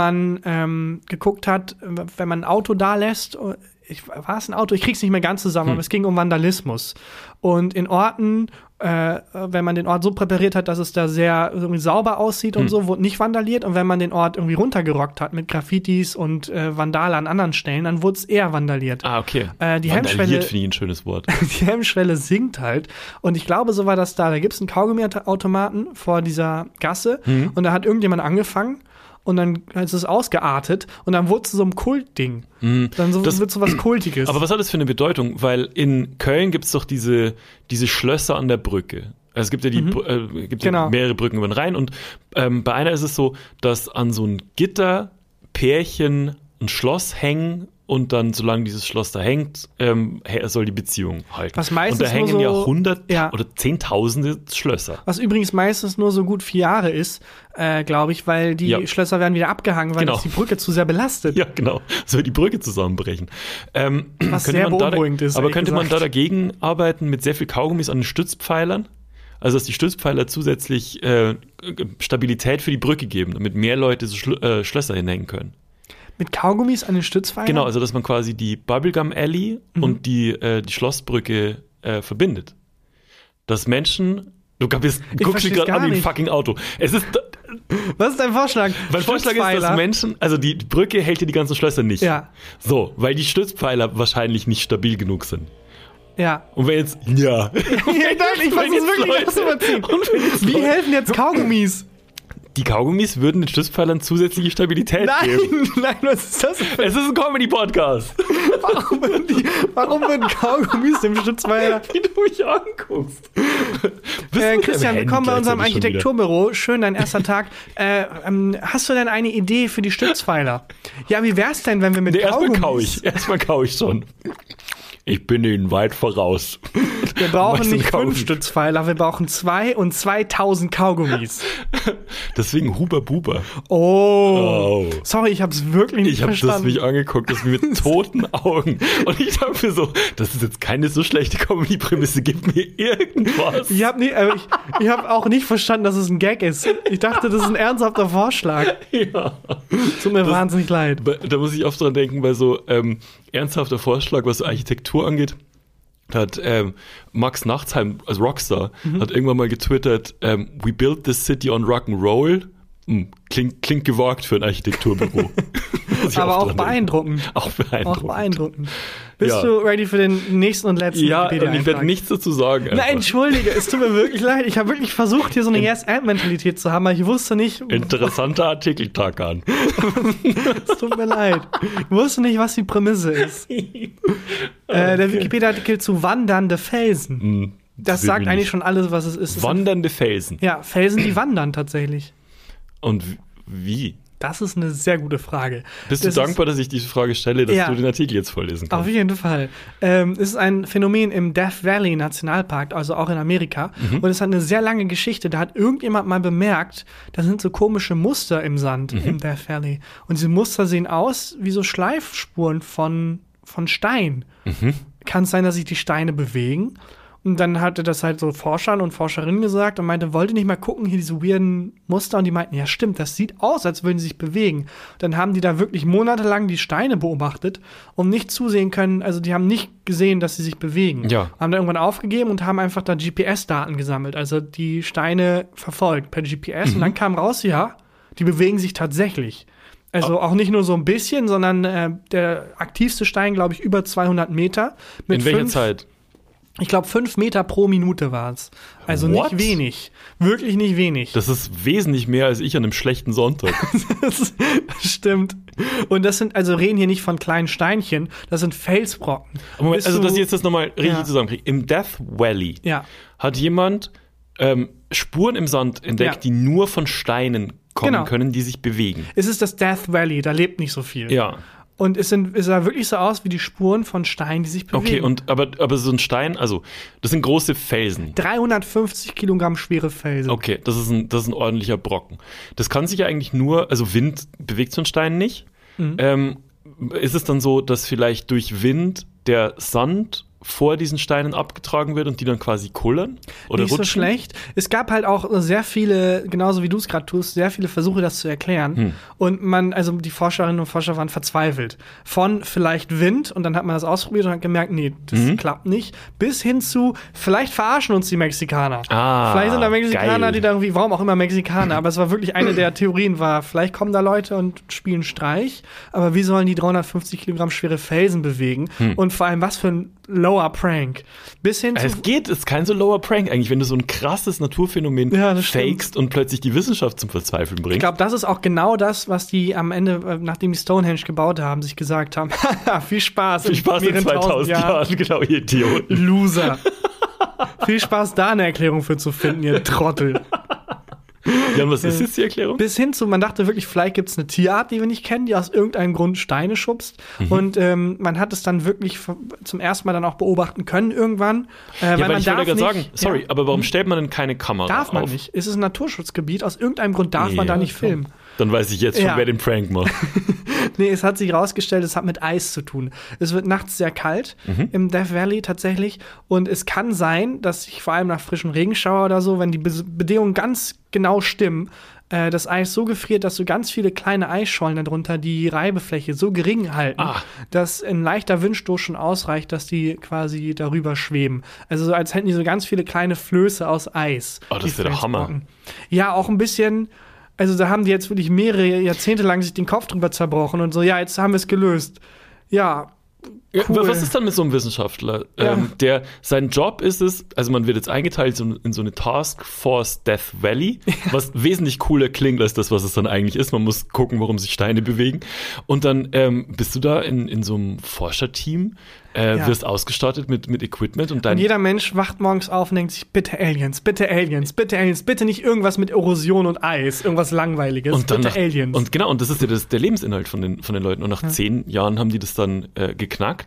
man geguckt hat, wenn man ein Auto da lässt, war es ein Auto? Ich krieg's nicht mehr ganz zusammen, aber es ging um Vandalismus. Und in Orten, wenn man den Ort so präpariert hat, dass es da sehr irgendwie sauber aussieht und so, wurde nicht vandaliert. Und wenn man den Ort irgendwie runtergerockt hat mit Graffitis und Vandale an anderen Stellen, dann wurde es eher vandaliert. Ah, okay. Die Hemmschwelle, finde ich ein schönes Wort. Die Hemmschwelle sinkt halt. Und ich glaube, so war das da. Da gibt es einen Kaugummiautomaten vor dieser Gasse und da hat irgendjemand angefangen. Und dann ist es ausgeartet und dann wurde es so ein Kultding. Dann wird so was Kultiges. Aber was hat das für eine Bedeutung? Weil in Köln gibt es doch diese Schlösser an der Brücke. Also es gibt ja ja mehrere Brücken über den Rhein und bei einer ist es so, dass an so ein Gitter Pärchen ein Schloss hängen und dann, solange dieses Schloss da hängt, soll die Beziehung halten. Was meistens und da hängen ja Hunderte oder Zehntausende Schlösser. Was übrigens meistens nur so gut 4 Jahre ist, glaube ich, weil die Schlösser werden wieder abgehangen, weil das die Brücke zu sehr belastet. Ja, genau. Soll die Brücke zusammenbrechen. Was sehr beunruhigend ist. Aber könnte man da dagegen arbeiten mit sehr viel Kaugummis an den Stützpfeilern? Also, dass die Stützpfeiler zusätzlich Stabilität für die Brücke geben, damit mehr Leute so Schlösser hinhängen können. Mit Kaugummis an den Stützpfeilern? Genau, also dass man quasi die Bubblegum Alley und die Schlossbrücke verbindet. Dass Menschen, du guckst dich gerade an wie ein fucking Auto. Es ist. Was ist dein Vorschlag? Mein Vorschlag ist, dass Menschen, also die Brücke hält ja die ganzen Schlösser nicht. Ja. So, weil die Stützpfeiler wahrscheinlich nicht stabil genug sind. Ja. Und wenn jetzt, ich versuche wirklich das zu überziehen. Wie helfen jetzt Kaugummis? Die Kaugummis würden den Stützpfeilern zusätzliche Stabilität geben. Nein, was ist das? Es ist ein Comedy-Podcast. Warum würden Kaugummis dem Stützpfeiler? Wie du mich anguckst. Christian, willkommen bei unserem Architekturbüro. Schön, dein erster Tag. Hast du denn eine Idee für die Stützpfeiler? Ja, wie wär's denn, wenn wir mit Kaugummis... Erstmal kau ich schon. Ich bin Ihnen weit voraus. Wir brauchen Magst du nicht einen 5 Kaugummi? Stützpfeiler, wir brauchen 2 und 2000 Kaugummis. Deswegen Huber Buber. Oh. Sorry, ich hab's wirklich nicht Ich habe das verstanden. mich angeguckt, das mit toten Augen. Und ich dachte mir so, das ist jetzt keine so schlechte Comedy-Prämisse, gib mir irgendwas. Ich hab auch nicht verstanden, dass es ein Gag ist. Ich dachte, das ist ein ernsthafter Vorschlag. Ja. Tut mir wahnsinnig leid. Da muss ich oft dran denken, bei so ernsthafter Vorschlag, was so Architektur angeht. Da hat Max Nachtsheim, also Rockstar, hat irgendwann mal getwittert, we built this city on rock'n'roll. Klingt gewagt für ein Architekturbüro. Muss ich Aber oft auch dran beeindruckend. denken. Auch beeindruckend. Bist Ja. du ready für den nächsten und letzten Ja, und ich werde Wikipedia-Eintrag? nichts dazu sagen. einfach. Nein, entschuldige, es tut mir wirklich leid. Ich habe wirklich versucht, hier so eine Yes-And-Mentalität zu haben, aber ich wusste nicht, Interessanter Artikel, Tarkan. es tut mir leid. Ich wusste nicht, was die Prämisse ist. Der Wikipedia-Artikel zu wandernde Felsen. Das sagt eigentlich schon alles, was es ist. Es sind- Wandernde Felsen. Ja, Felsen, die wandern tatsächlich. Und wie? Das ist eine sehr gute Frage. Bist du Das dankbar, dass ich diese Frage stelle, dass Ja. du den Artikel jetzt vorlesen Auf kannst? jeden Fall. Es ist ein Phänomen im Death Valley Nationalpark, also auch in Amerika. Und es hat eine sehr lange Geschichte. Da hat irgendjemand mal bemerkt, da sind so komische Muster im Sand im Death Valley. Und diese Muster sehen aus wie so Schleifspuren von Stein. Kann es sein, dass sich die Steine bewegen? Und dann hatte das halt so Forschern und Forscherinnen gesagt und meinte, wollt ihr nicht mal gucken, hier diese weirden Muster? Und die meinten, ja stimmt, das sieht aus, als würden sie sich bewegen. Dann haben die da wirklich monatelang die Steine beobachtet und nicht zusehen können, also die haben nicht gesehen, dass sie sich bewegen. Ja. Haben dann irgendwann aufgegeben und haben einfach da GPS-Daten gesammelt, also die Steine verfolgt per GPS. Und dann kam raus, ja, die bewegen sich tatsächlich. Also auch nicht nur so ein bisschen, sondern der aktivste Stein, glaube ich, über 200 Meter. Mit In welcher 5 Zeit? Ich glaube, 5 Meter pro Minute war es. Also What? nicht wenig. Wirklich nicht wenig. Das ist wesentlich mehr als ich an einem schlechten Sonntag. Das stimmt. Und das sind, also reden hier nicht von kleinen Steinchen, das sind Felsbrocken. Moment, Bist also du- dass ich jetzt das nochmal richtig Ja. zusammenkriege. Im Death Valley Ja. hat jemand Spuren im Sand entdeckt, Ja. die nur von Steinen kommen Genau. können, die sich bewegen. Es ist das Death Valley, da lebt nicht so viel. Ja. Und es sah wirklich so aus wie die Spuren von Steinen, die sich bewegen. Okay, aber so ein Stein, also das sind große Felsen. 350 Kilogramm schwere Felsen. Okay, das ist ein ordentlicher Brocken. Das kann sich ja eigentlich nur, also Wind bewegt so einen Stein nicht. Ist es dann so, dass vielleicht durch Wind der Sand vor diesen Steinen abgetragen wird und die dann quasi kullern? Oder Nicht so rutschen? schlecht. Es gab halt auch sehr viele, genauso wie du es gerade tust, sehr viele Versuche, das zu erklären. Und also die Forscherinnen und Forscher waren verzweifelt. Von vielleicht Wind, und dann hat man das ausprobiert und hat gemerkt, nee, das klappt nicht, bis hin zu, vielleicht verarschen uns die Mexikaner. Ah, Vielleicht sind da Mexikaner, geil. die da irgendwie, warum auch immer Mexikaner, aber es war wirklich eine der Theorien war, vielleicht kommen da Leute und spielen Streich, aber wie sollen die 350 Kilogramm schwere Felsen bewegen? Und vor allem, was für ein Lower Prank. Bis hin zu Es ist kein so lower Prank eigentlich, wenn du so ein krasses Naturphänomen Ja, das stimmt. fakest und plötzlich die Wissenschaft zum Verzweifeln bringst. Ich glaube, das ist auch genau das, was die am Ende, nachdem die Stonehenge gebaut haben, sich gesagt haben. Viel Spaß. Viel Spaß in mehreren 2000 Jahren, genau, ihr Idioten. Loser. Viel Spaß, da eine Erklärung für zu finden, ihr Trottel. Jan, was ist jetzt die Erklärung? Bis hin zu, man dachte wirklich, vielleicht gibt es eine Tierart, die wir nicht kennen, die aus irgendeinem Grund Steine schubst. Und man hat es dann wirklich zum ersten Mal dann auch beobachten können irgendwann. Ja, weil ich wollte darf gerade sagen, nicht- sorry, ja, aber warum stellt man denn keine Kamera darf man auf? nicht. Es ist ein Naturschutzgebiet, aus irgendeinem Grund darf man Ja, da nicht klar. filmen. Dann weiß ich jetzt schon, Ja. wer den Prank macht. Nee, es hat sich rausgestellt, es hat mit Eis zu tun. Es wird nachts sehr kalt im Death Valley tatsächlich. Und es kann sein, dass sich vor allem nach frischem Regenschauer oder so, wenn die Bedingungen ganz genau stimmen, das Eis so gefriert, dass so ganz viele kleine Eisschollen darunter die Reibefläche so gering halten, dass ein leichter Windstoß schon ausreicht, dass die quasi darüber schweben. Also so, als hätten die so ganz viele kleine Flöße aus Eis. Oh, das die wäre der Hammer. Felsbrocken. Ja, auch ein bisschen. Also da haben die jetzt wirklich mehrere Jahrzehnte lang sich den Kopf drüber zerbrochen und so, ja, jetzt haben wir es gelöst. Ja, Ja, cool. was ist dann mit so einem Wissenschaftler, Ja. der sein Job ist es, also man wird jetzt eingeteilt in so eine Task Force Death Valley, was wesentlich cooler klingt als das, was es dann eigentlich ist. Man muss gucken, warum sich Steine bewegen. Und dann bist du da in so einem Forscherteam, wirst ausgestattet mit Equipment und Und jeder Mensch wacht morgens auf und denkt sich, bitte Aliens, bitte Aliens, bitte Aliens, bitte nicht irgendwas mit Erosion und Eis, irgendwas Langweiliges, und dann bitte Aliens. Und genau, und das ist ja der Lebensinhalt von den Leuten. Und nach 10 Jahren haben die das dann geknackt.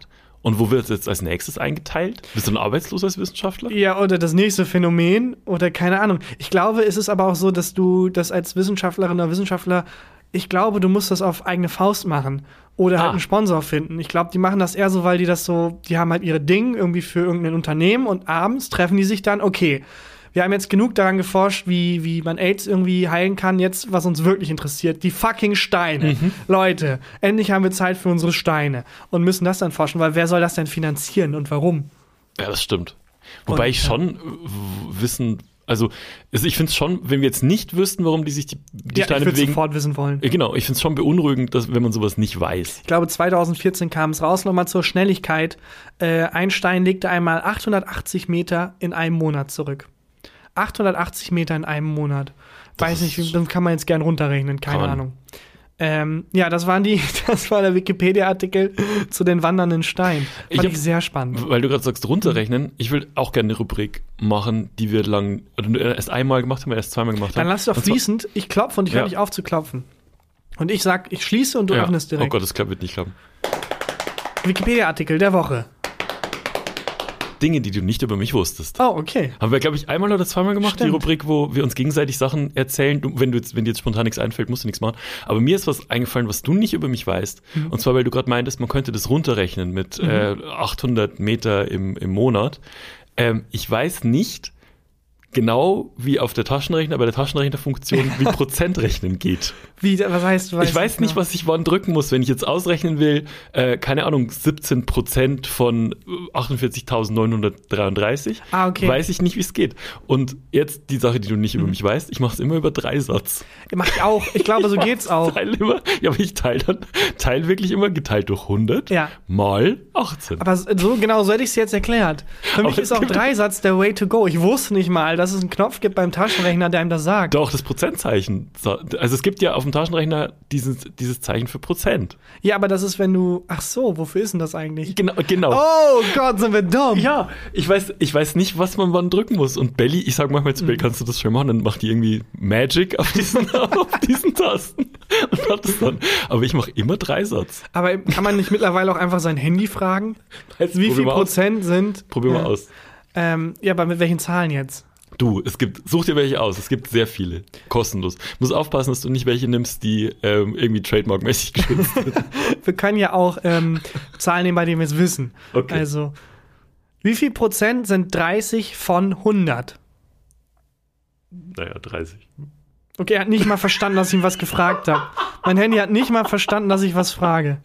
Und wo wird es jetzt als nächstes eingeteilt? Bist du ein Arbeitsloser als Wissenschaftler? Ja, oder das nächste Phänomen oder keine Ahnung. Ich glaube, es ist aber auch so, dass du das als Wissenschaftlerin oder Wissenschaftler, ich glaube, du musst das auf eigene Faust machen oder halt einen Sponsor finden. Ich glaube, die machen das eher so, weil die haben halt ihre Dinge irgendwie für irgendein Unternehmen und abends treffen die sich dann, okay, wir haben jetzt genug daran geforscht, wie man AIDS irgendwie heilen kann. Jetzt, was uns wirklich interessiert, die fucking Steine. Leute, endlich haben wir Zeit für unsere Steine und müssen das dann forschen, weil wer soll das denn finanzieren und warum? Ja, das stimmt. Wobei ich schon wissen, also ich finde es schon, wenn wir jetzt nicht wüssten, warum die sich die Steine bewegen. Ich sofort wissen wollen. Genau, ich finde es schon beunruhigend, wenn man sowas nicht weiß. Ich glaube, 2014 kam es raus, nochmal zur Schnelligkeit. Ein Stein legte einmal 880 Meter in einem Monat zurück. 880 Meter in einem Monat. Weiß nicht, das kann man jetzt gern runterrechnen, keine Ahnung. Ja, das war der Wikipedia-Artikel zu den wandernden Steinen. Fand ich sehr spannend. Weil du gerade sagst, runterrechnen, ich will auch gerne eine Rubrik machen, die wir erst einmal gemacht haben, erst zweimal gemacht haben. Dann lass doch fließend, ich klopfe und ich höre nicht auf zu klopfen. Und ich sag, ich schließe und du öffnest direkt. Oh Gott, das wird nicht klappen. Wikipedia-Artikel der Woche. Dinge, die du nicht über mich wusstest. Oh, okay. Haben wir, glaube ich, einmal oder zweimal gemacht, Stimmt. die Rubrik, wo wir uns gegenseitig Sachen erzählen. Wenn dir jetzt spontan nichts einfällt, musst du nichts machen. Aber mir ist was eingefallen, was du nicht über mich weißt. Und zwar, weil du gerade meintest, man könnte das runterrechnen mit 800 Meter im Monat. Ich weiß nicht genau, wie auf der Taschenrechner, bei der Taschenrechnerfunktion, wie Prozentrechnen geht. Was heißt, du weißt ich weiß nicht, was ich wann drücken muss, wenn ich jetzt ausrechnen will, keine Ahnung, 17% von 48.933. Okay. Weiß ich nicht, wie es geht. Und jetzt die Sache, die du nicht über mich weißt, ich mache es immer über Dreisatz. Mach ich auch. Ich glaube, so geht's auch. Aber ich teile wirklich immer geteilt durch 100 mal 18. Aber so hätte ich es jetzt erklärt. Für mich ist auch Dreisatz der Way to go. Ich wusste nicht mal, dass es einen Knopf gibt beim Taschenrechner, der einem das sagt. Doch, das Prozentzeichen. Also es gibt ja auf dem Taschenrechner dieses Zeichen für Prozent. Ja, aber das ist, wenn du... Ach so, wofür ist denn das eigentlich? Genau. Oh Gott, sind wir dumm. Ja, ich weiß nicht, was man wann drücken muss. Und Belly, ich sag manchmal zu Belly, kannst du das schon machen? Dann macht die irgendwie Magic auf diesen Tasten und hat es dann. Aber ich mache immer Dreisatz. Aber kann man nicht mittlerweile auch einfach sein Handy fragen? Wie viel Prozent sind... Probier mal aus. Aber mit welchen Zahlen jetzt? Such dir welche aus. Es gibt sehr viele. Kostenlos. Muss aufpassen, dass du nicht welche nimmst, die irgendwie trademarkmäßig geschützt sind. Wir können ja auch Zahlen nehmen, bei denen wir es wissen. Okay. Also, wie viel Prozent sind 30 von 100? Naja, 30. Okay, er hat nicht mal verstanden, dass ich ihm was gefragt habe. Mein Handy hat nicht mal verstanden, dass ich was frage.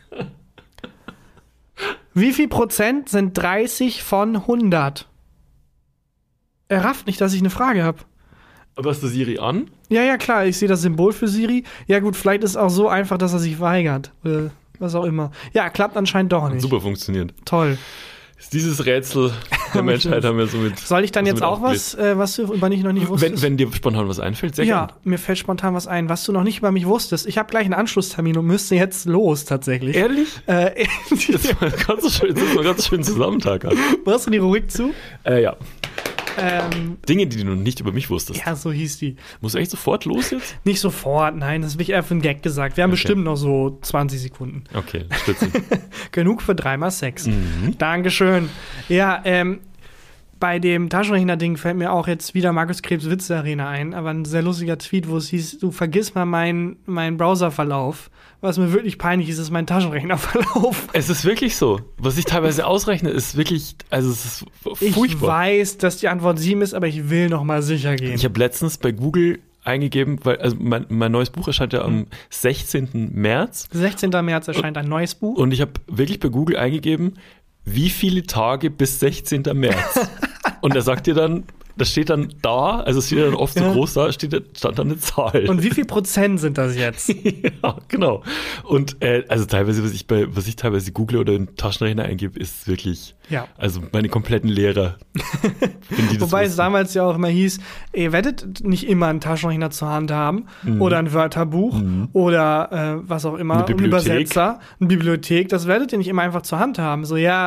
Wie viel Prozent sind 30 von 100? Er rafft nicht, dass ich eine Frage habe. Aber hast du Siri an? Ja, klar, ich sehe das Symbol für Siri. Ja gut, vielleicht ist es auch so einfach, dass er sich weigert. Was auch immer. Ja, klappt anscheinend doch nicht. Super funktioniert. Toll. Dieses Rätsel der Menschheit haben wir somit. Soll ich dann jetzt auch was du über mich noch nicht wusstest? Wenn dir spontan was einfällt, sehr gerne. Ja, mir fällt spontan was ein, was du noch nicht über mich wusstest. Ich habe gleich einen Anschlusstermin und müsste jetzt los, tatsächlich. Ehrlich? Das war ganz schön Zusammentag. Machst du die Rubrik zu? Ja. Dinge, die du nicht über mich wusstest. Ja, so hieß die. Muss echt sofort los jetzt? Nicht sofort, nein, das habe ich eher für einen Gag gesagt. Wir haben bestimmt noch so 20 Sekunden. Okay, spitze. Genug für 3x6. Dankeschön. Ja, bei dem Taschenrechner-Ding fällt mir auch jetzt wieder Markus Krebs Witze-Arena ein, aber ein sehr lustiger Tweet, wo es hieß, du vergiss mal meinen Browserverlauf. Was mir wirklich peinlich ist mein Taschenrechnerverlauf. Es ist wirklich so. Was ich teilweise ausrechne, ist wirklich, also es ist furchtbar. Ich weiß, dass die Antwort 7 ist, aber ich will noch mal sicher gehen. Ich habe letztens bei Google eingegeben, weil also mein neues Buch erscheint ja am 16. März. 16. März erscheint ein neues Buch. Und ich habe wirklich bei Google eingegeben, wie viele Tage bis 16. März? Und er sagt dir dann, das steht dann da, also es steht dann oft so groß da, stand dann eine Zahl. Und wie viel Prozent sind das jetzt? Ja, genau. Und also teilweise, was ich teilweise google oder in Taschenrechner eingebe, ist wirklich, also meine kompletten Lehrer. Wobei es damals ja auch immer hieß, ihr werdet nicht immer einen Taschenrechner zur Hand haben oder ein Wörterbuch oder was auch immer, ein Übersetzer, eine Bibliothek, das werdet ihr nicht immer einfach zur Hand haben. So, ja,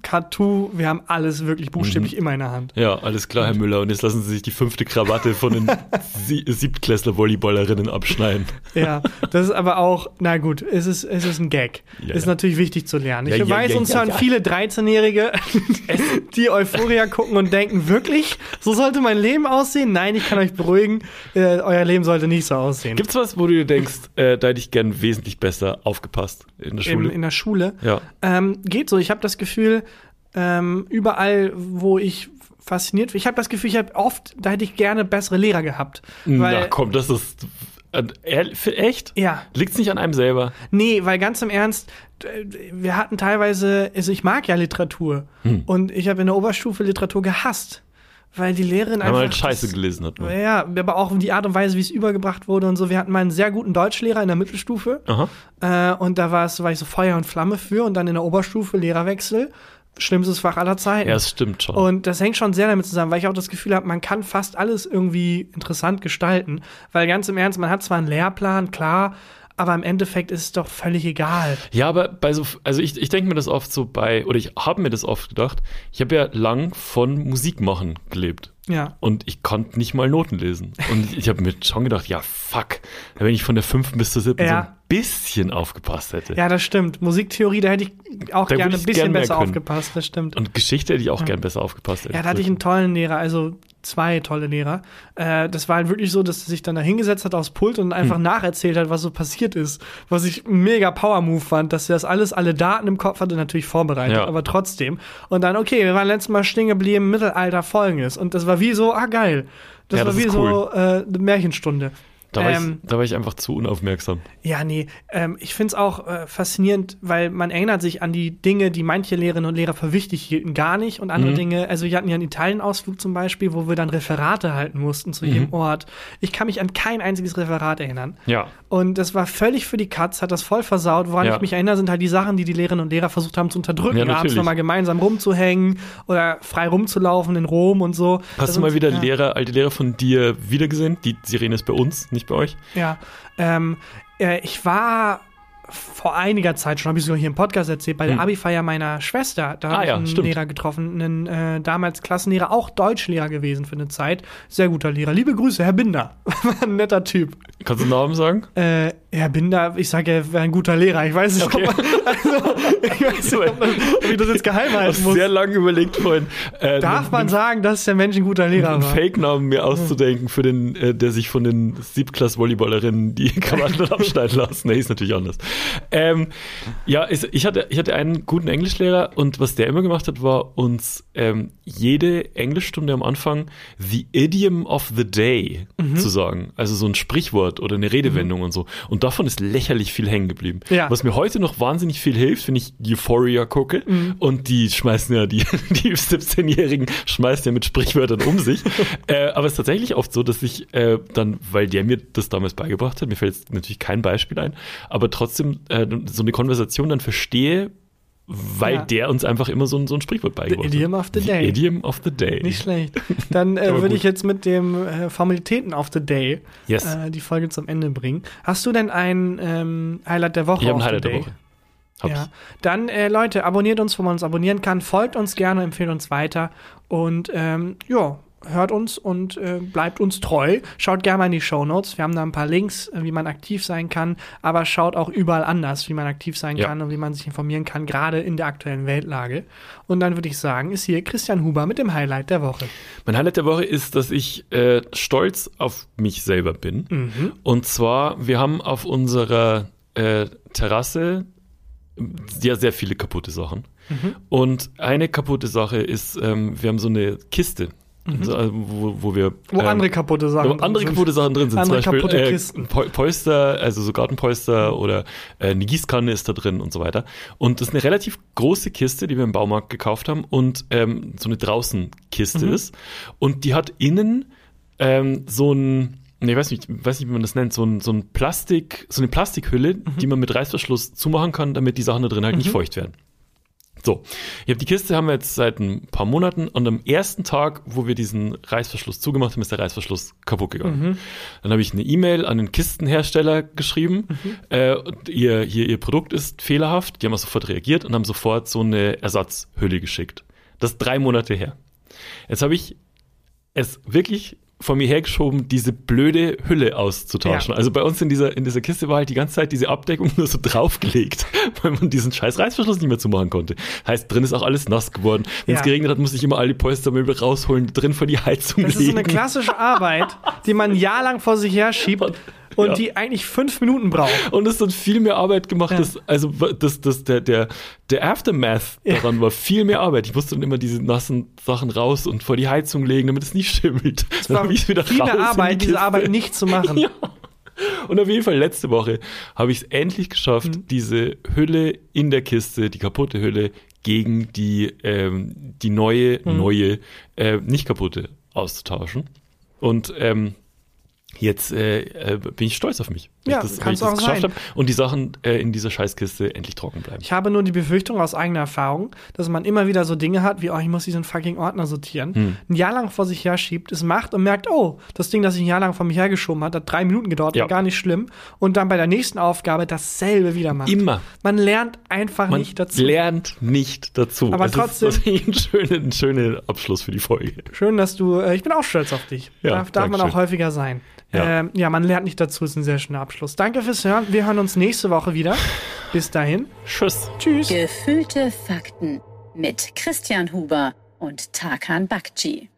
Cartoon, wir haben alles wirklich buchstäblich immer in der Hand. Ja, alles klar, Herr Müller. Und jetzt lassen Sie sich die 5. Krawatte von den Siebtklässler-Volleyballerinnen abschneiden. Ja, das ist aber auch, na gut, es ist ein Gag. Ja, ist natürlich wichtig zu lernen. Ich weiß, uns hören ja. viele 13-Jährige, die Euphoria gucken und denken, wirklich, so sollte mein Leben aussehen? Nein, ich kann euch beruhigen, euer Leben sollte nicht so aussehen. Gibt's was, wo du dir denkst, da hätte ich gern wesentlich besser aufgepasst in der Schule? In der Schule? Ja. Geht so. Ich habe das Gefühl, überall, wo ich fasziniert bin, ich habe das Gefühl, da hätte ich gerne bessere Lehrer gehabt. Na komm, das ist echt? Ja. Liegt's nicht an einem selber? Nee, weil ganz im Ernst, wir hatten teilweise, also ich mag ja Literatur und ich habe in der Oberstufe Literatur gehasst. Weil die Lehrerin einfach. Weil man halt Scheiße gelesen hat. Ne? Ja, aber auch die Art und Weise, wie es übergebracht wurde und so. Wir hatten mal einen sehr guten Deutschlehrer in der Mittelstufe. Und da war ich so Feuer und Flamme für. Und dann in der Oberstufe Lehrerwechsel. Schlimmstes Fach aller Zeiten. Ja, das stimmt schon. Und das hängt schon sehr damit zusammen, weil ich auch das Gefühl habe, man kann fast alles irgendwie interessant gestalten. Weil ganz im Ernst, man hat zwar einen Lehrplan, klar, aber im Endeffekt ist es doch völlig egal. Ja, aber ich denke mir das oft so oder ich habe mir das oft gedacht, ich habe ja lang von Musik machen gelebt. Ja. Und ich konnte nicht mal Noten lesen. Und ich habe mir schon gedacht, ja, fuck, wenn ich von der 5. bis zur 7. so ein bisschen aufgepasst hätte. Ja, das stimmt. Musiktheorie, da hätte ich auch gerne ein bisschen besser aufgepasst, das stimmt. Und Geschichte hätte ich auch gern besser aufgepasst. Ja, da hatte ich einen tollen Lehrer, also 2 tolle Lehrer. Das war halt wirklich so, dass er sich dann da hingesetzt hat aufs Pult und einfach nacherzählt hat, was so passiert ist. Was ich ein mega Power-Move fand, dass er das alle Daten im Kopf hatte, natürlich vorbereitet, aber trotzdem. Und dann, okay, wir waren letztes Mal stehen geblieben, Mittelalter Folgendes. Und das war wie so, geil. Das war wie cool. So eine Märchenstunde. Da war ich einfach zu unaufmerksam. Ja, nee. Ich find's auch faszinierend, weil man erinnert sich an die Dinge, die manche Lehrerinnen und Lehrer für wichtig hielten, gar nicht. Und andere Dinge, also wir hatten ja einen Italienausflug zum Beispiel, wo wir dann Referate halten mussten zu jedem Ort. Ich kann mich an kein einziges Referat erinnern. Ja. Und das war völlig für die Katz, hat das voll versaut. Woran ich mich erinnere, sind halt die Sachen, die Lehrerinnen und Lehrer versucht haben zu unterdrücken. Ja, abends nochmal gemeinsam rumzuhängen oder frei rumzulaufen in Rom und so. Hast du mal wieder alte Lehrer von dir wiedergesehen? Die Sirene ist bei uns, nicht bei euch. Ja, ich war vor einiger Zeit schon, habe ich sogar hier im Podcast erzählt, bei der Abi-Feier meiner Schwester. Da habe ich einen Lehrer getroffen, einen damals Klassenlehrer, auch Deutschlehrer gewesen für eine Zeit. Sehr guter Lehrer. Liebe Grüße, Herr Binder. Ein netter Typ. Kannst du den Namen sagen? Herr Binder, ich sage, er wäre ein guter Lehrer. Ich weiß nicht, ob ich das jetzt geheim halten muss. Sehr lange überlegt vorhin. Darf man sagen, dass der Mensch ein guter Lehrer war? Einen Fake-Namen mir auszudenken für den, der sich von den Siebtklass-Volleyballerinnen die Krawatten abschneiden lassen. Der hieß natürlich anders. Ich hatte einen guten Englischlehrer und was der immer gemacht hat, war uns jede Englischstunde am Anfang the idiom of the day zu sagen. Also so ein Sprichwort oder eine Redewendung und so. Und davon ist lächerlich viel hängen geblieben. Ja. Was mir heute noch wahnsinnig viel hilft, wenn ich Euphoria gucke und die schmeißen ja, die 17-Jährigen schmeißen ja mit Sprichwörtern um sich. Aber es ist tatsächlich oft so, dass ich dann, weil der mir das damals beigebracht hat, mir fällt jetzt natürlich kein Beispiel ein, aber trotzdem so eine Konversation dann verstehe, weil der uns einfach immer so ein Sprichwort beigebracht hat. The idiom of the day. Idiom of the day. Nicht schlecht. Dann würde ich jetzt mit dem Formalitäten of the day die Folge zum Ende bringen. Hast du denn ein Highlight der Woche? Ich habe ein Highlight der Woche. Ja. Dann, Leute, abonniert uns, wo man uns abonnieren kann. Folgt uns gerne, empfehlt uns weiter. Und hört uns und bleibt uns treu. Schaut gerne mal in die Shownotes. Wir haben da ein paar Links, wie man aktiv sein kann. Aber schaut auch überall anders, wie man aktiv sein kann und wie man sich informieren kann, gerade in der aktuellen Weltlage. Und dann würde ich sagen, ist hier Christian Huber mit dem Highlight der Woche. Mein Highlight der Woche ist, dass ich stolz auf mich selber bin. Und zwar, wir haben auf unserer Terrasse sehr viele kaputte Sachen. Und eine kaputte Sache ist, wir haben so eine Kiste, wo andere kaputte Sachen drin sind. Andere zum Beispiel kaputte Kisten. Polster, also so Gartenpolster oder eine Gießkanne ist da drin und so weiter. Und das ist eine relativ große Kiste, die wir im Baumarkt gekauft haben und so eine Draußenkiste ist. Und die hat innen so ein, ich weiß nicht, wie man das nennt, so eine Plastikhülle, die man mit Reißverschluss zumachen kann, damit die Sachen da drin halt nicht feucht werden. So, die Kiste haben wir jetzt seit ein paar Monaten und am ersten Tag, wo wir diesen Reißverschluss zugemacht haben, ist der Reißverschluss kaputt gegangen. Dann habe ich eine E-Mail an den Kistenhersteller geschrieben. Ihr Produkt ist fehlerhaft. Die haben auch sofort reagiert und haben sofort so eine Ersatzhülle geschickt. Das ist 3 Monate her. Jetzt habe ich es wirklich von mir hergeschoben, diese blöde Hülle auszutauschen. Ja. Also bei uns in dieser Kiste war halt die ganze Zeit diese Abdeckung nur so draufgelegt, weil man diesen scheiß Reißverschluss nicht mehr zumachen konnte. Heißt, drin ist auch alles nass geworden. Wenn es geregnet hat, musste ich immer all die Polstermöbel rausholen, drin vor die Heizung legen. Das ist so eine klassische Arbeit, die man ein Jahr lang vor sich her schiebt und die eigentlich 5 Minuten braucht. Und es hat viel mehr Arbeit gemacht. Der Aftermath daran war viel mehr Arbeit. Ich musste dann immer diese nassen Sachen raus und vor die Heizung legen, damit es nicht schimmelt. Es war viel mehr Arbeit, diese Arbeit nicht zu machen. Ja. Und auf jeden Fall letzte Woche habe ich es endlich geschafft, diese Hülle in der Kiste, die kaputte Hülle, gegen die neue, nicht kaputte auszutauschen. Und jetzt bin ich stolz auf mich, dass ich das geschafft habe und die Sachen in dieser Scheißkiste endlich trocken bleiben. Ich habe nur die Befürchtung aus eigener Erfahrung, dass man immer wieder so Dinge hat, wie, ich muss diesen fucking Ordner sortieren, ein Jahr lang vor sich her schiebt, es macht und merkt, das Ding, das ich ein Jahr lang vor mir hergeschoben hat 3 Minuten gedauert, war gar nicht schlimm und dann bei der nächsten Aufgabe dasselbe wieder macht. Immer. Man lernt einfach nicht dazu. Man lernt nicht dazu. Aber trotzdem. Das ist ein schöner Abschluss für die Folge. Schön, dass ich bin auch stolz auf dich. Darf man auch häufiger sein. Ja. Man lernt nicht dazu, ist ein sehr schöner Abschluss. Danke fürs Hören. Wir hören uns nächste Woche wieder. Bis dahin. Tschüss. Gefühlte Fakten mit Christian Huber und Tarkan Bakci.